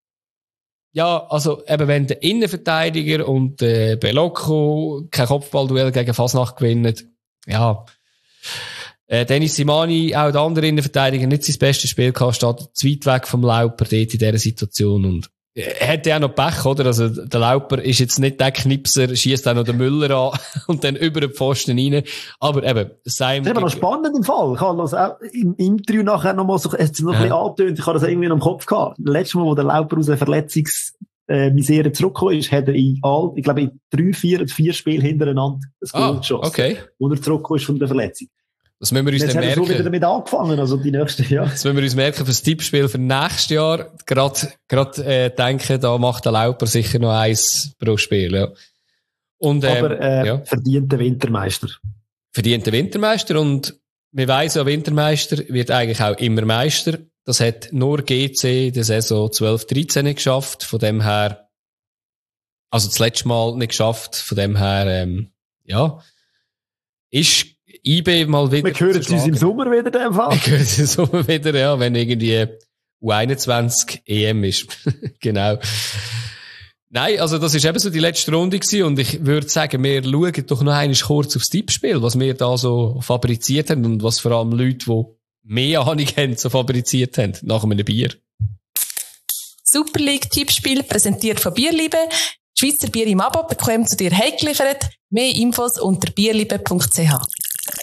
ja, also, eben, wenn der Innenverteidiger und, äh, Bellocco kein Kopfballduell gegen Fasnacht gewinnen, ja, äh, Dennis Simani, auch der andere Innenverteidiger, nicht sein bestes Spiel gehabt, steht zu weit weg vom Lauper dort in dieser Situation und, er hat ja auch noch Pech, oder? Also, der Lauper ist jetzt nicht der Knipser, schießt auch noch den Müller an und dann über den Pfosten rein. Aber eben, Simon. Das ist aber noch spannend im Fall. Ich habe das auch im Interview nachher noch mal so, es noch ein bisschen angetönt. Ich habe das irgendwie noch im Kopf gehabt. Letztes Mal, wo der Lauper aus einer Verletzungsmisere äh, zurückgekommen ist, hat er in all, ich glaube, in drei, vier, vier Spielen hintereinander das Goal ah, geschossen. Okay. Wo er zurückgekommen ist von der Verletzung. Das müssen wir uns jetzt dann merken. Jetzt haben wir so wieder damit angefangen, also die nächsten Jahre. Das müssen wir uns merken für das Tippspiel für nächstes Jahr. Gerade, gerade, äh, denken, da macht der Lauper sicher noch eins pro Spiel, ja. Und, ähm, aber, äh, ja. verdienter Wintermeister. Verdienter Wintermeister und wir weiss ja, Wintermeister wird eigentlich auch immer Meister. Das hat nur G C in der Saison zwölf dreizehn nicht geschafft, von dem her, also das letzte Mal nicht geschafft, von dem her, ähm, ja, ist I B mal wieder. Wir hören es uns im Sommer wieder, in dem Fall. Wir hören es im Sommer wieder, ja, wenn irgendwie U einundzwanzig E M ist. Genau. Nein, also das ist eben so die letzte Runde gewesen und ich würde sagen, wir schauen doch noch einmal kurz aufs Tippspiel, was wir da so fabriziert haben und was vor allem Leute, die mehr Ahnung haben, so fabriziert haben, nach einem Bier. Super League Tippspiel, präsentiert von Bierliebe. Schweizer Bier im Abo bekommen zu dir heimgeliefert. Mehr Infos unter bierliebe punkt c h.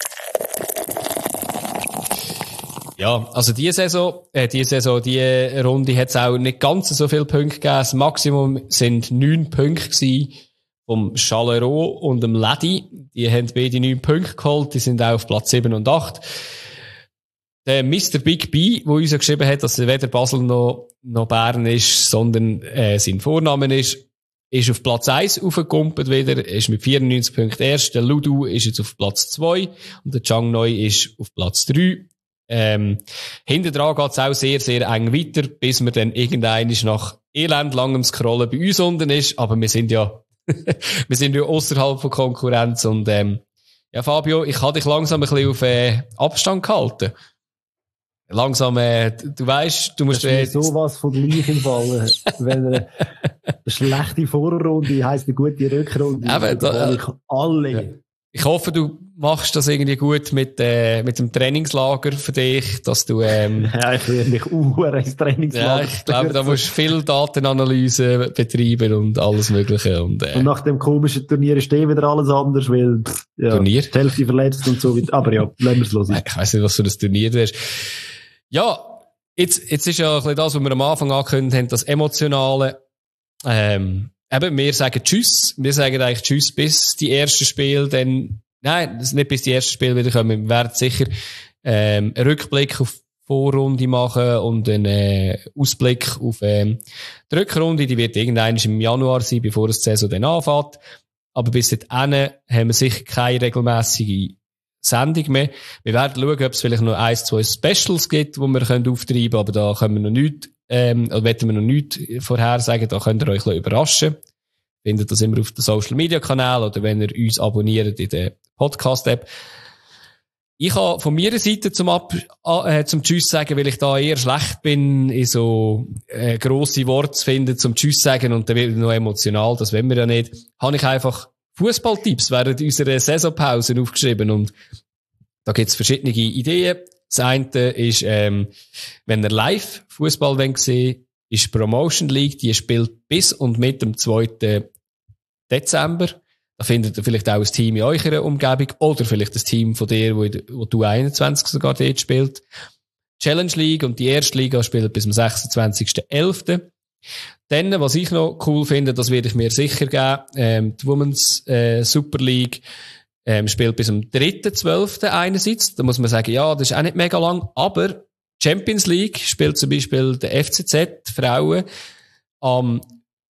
Ja, also diese Saison, äh, diese Saison, die Runde hat es auch nicht ganz so viele Punkte gegeben. Das Maximum sind neun Punkte gewesen vom Chalereau und dem Ledi. Die haben beide neun Punkte geholt. Die sind auch auf Platz sieben und acht. Der Mister Big B, der uns geschrieben hat, dass er weder Basel noch, noch Bern ist, sondern äh, sein Vorname ist, ist auf Platz eins aufgekumpelt wieder, ist mit vierundneunzig Punkten erst. Der Ludu ist jetzt auf Platz zwei und der Chang Noi ist auf Platz drei. Ähm, hinten dran geht's auch sehr, sehr eng weiter, bis man dann irgendein nach elendlangem Scrollen bei uns unten ist. Aber wir sind ja, wir sind ja außerhalb von Konkurrenz und, ähm, ja, Fabio, ich habe dich langsam ein bisschen auf, äh, Abstand gehalten. Langsam, äh, du weißt, du musst... Das ist äh, sowas von gleich im Fall. Wenn eine schlechte Vorrunde heisst eine gute Rückrunde. Eben, da, äh, alle. Ja. Ich hoffe, du machst das irgendwie gut mit, äh, mit dem Trainingslager für dich, dass du, ähm, ja, ich will mich uhr ins Trainingslager. Ja, ich glaube, da musst du viel Datenanalyse betreiben und alles Mögliche. Und, äh, und nach dem komischen Turnier ist eh wieder alles anders, weil, ja, Turnier? die Hälfte verletzt und so weiter. Aber ja, lassen wir es los. Ich weiss nicht, was für ein Turnier das ist. Ja, jetzt, jetzt ist ja ein bisschen das, was wir am Anfang angekündigt haben, das Emotionale. Ähm, eben, wir sagen Tschüss. Wir sagen eigentlich Tschüss bis die ersten Spiele, dann, nein, nicht bis die ersten Spiele wieder kommen. Wir werden sicher, ähm, einen Rückblick auf die Vorrunde machen und einen, äh, Ausblick auf, ähm, die Rückrunde. Die wird irgendwann im Januar sein, bevor die Saison dann anfängt. Aber bis dahin haben wir sicher keine regelmäßige Sendung mehr. Wir werden schauen, ob es vielleicht noch ein, zwei Specials gibt, die wir können auftreiben können, aber da können wir noch nichts, ähm, oder wollen wir noch nichts vorhersagen, da könnt ihr euch ein bisschen überraschen. Findet das immer auf den Social Media Kanal oder wenn ihr uns abonniert in der Podcast App. Ich habe von meiner Seite zum Ab, äh, zum Tschüss sagen, weil ich da eher schlecht bin, in so, äh, grosse Worte zu finden zum Tschüss sagen und dann wird noch emotional, das wollen wir ja nicht, habe ich einfach Fußballtipps während unserer Saisonpause aufgeschrieben und da gibt's verschiedene Ideen. Das eine ist, ähm, wenn ihr live Fußball sehen, ist Promotion League, die spielt bis und mit dem zweiten Dezember. Da findet ihr vielleicht auch ein Team in eurer Umgebung oder vielleicht das Team von dir, wo, wo du einundzwanzig sogar dort spielt. Challenge League und die erste Liga spielt bis zum sechsundzwanzigsten elften Dann, was ich noch cool finde, das werde ich mir sicher geben, ähm, die Women's äh, Super League ähm, spielt bis zum dritten zwölften einerseits. Da muss man sagen, ja, das ist auch nicht mega lang, aber Champions League spielt zum Beispiel der F C Z Frauen am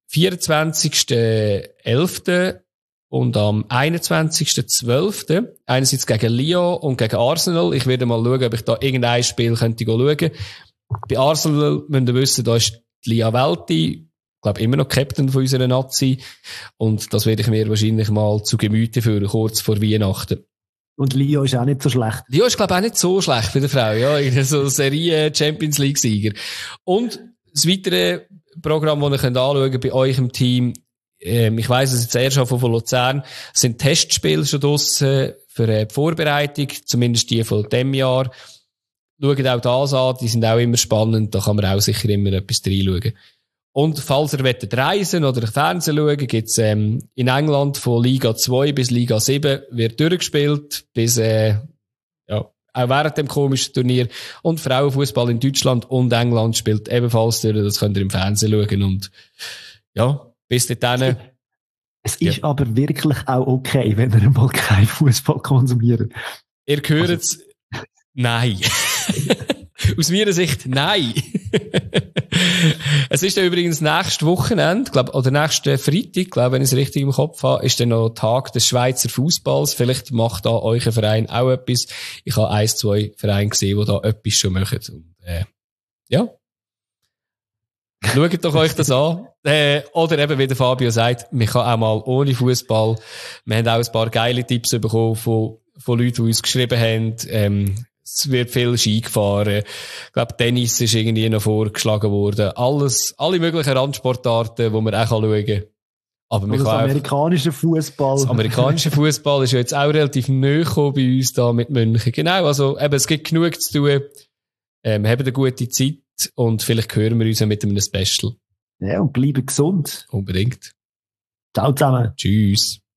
vierundzwanzigsten elften und am einundzwanzigsten zwölften Einerseits gegen Lyon und gegen Arsenal. Ich werde mal schauen, ob ich da irgendein Spiel könnte schauen. Bei Arsenal müsst ihr wissen, da ist Lia Welti, ich glaube immer noch Captain von unserer Nazi. Und das werde ich mir wahrscheinlich mal zu Gemüte führen, kurz vor Weihnachten. Und Lyon ist auch nicht so schlecht. Lyon ist, glaube ich, auch nicht so schlecht für die Frau, ja. So Serie Champions League Sieger. Und das weitere Programm, das ihr könnt anschauen könnt bei euch im Team, ähm, ich weiss es jetzt erst schon von Luzern, sind Testspiele schon draussen für die Vorbereitung, zumindest die von diesem Jahr. Schaut auch das an, die sind auch immer spannend, da kann man auch sicher immer etwas reinschauen. Und falls ihr wollt reisen oder Fernsehen schauen, gibt's ähm, in England von Liga zwei bis Liga sieben wird durchgespielt, bis äh, ja, auch während dem komischen Turnier. Und Frauenfußball in Deutschland und England spielt ebenfalls durch, das könnt ihr im Fernsehen schauen. Und ja, bis dahin. Es ist ja aber wirklich auch okay, wenn ihr mal keinen Fußball konsumiert. Ihr hört es. Also, nein. Aus meiner Sicht, nein. Es ist dann übrigens nächstes Wochenende, glaub, oder nächsten Freitag, glaube wenn ich es richtig im Kopf habe, ist dann noch Tag des Schweizer Fußballs. Vielleicht macht da euer Verein auch etwas. Ich habe ein, zwei Vereine gesehen, die da etwas schon machen. Und, äh, ja. Schaut doch euch das an. Äh, oder eben, wie der Fabio sagt, man kann auch mal ohne Fußball. Wir haben auch ein paar geile Tipps bekommen von, von Leuten, die uns geschrieben haben. Ähm, es wird viel Ski gefahren. Ich glaube, Tennis ist irgendwie noch vorgeschlagen worden. Alles, alle möglichen Randsportarten, die man auch schauen kann. Aber man das amerikanische Fußball. Das amerikanische Fußball ist ja jetzt auch relativ neu gekommen bei uns da mit München. Genau, also eben, es gibt genug zu tun. Ähm, haben eine gute Zeit und vielleicht hören wir uns ja mit einem Special. Ja, und bleiben gesund. Unbedingt. Ciao zusammen. Tschüss.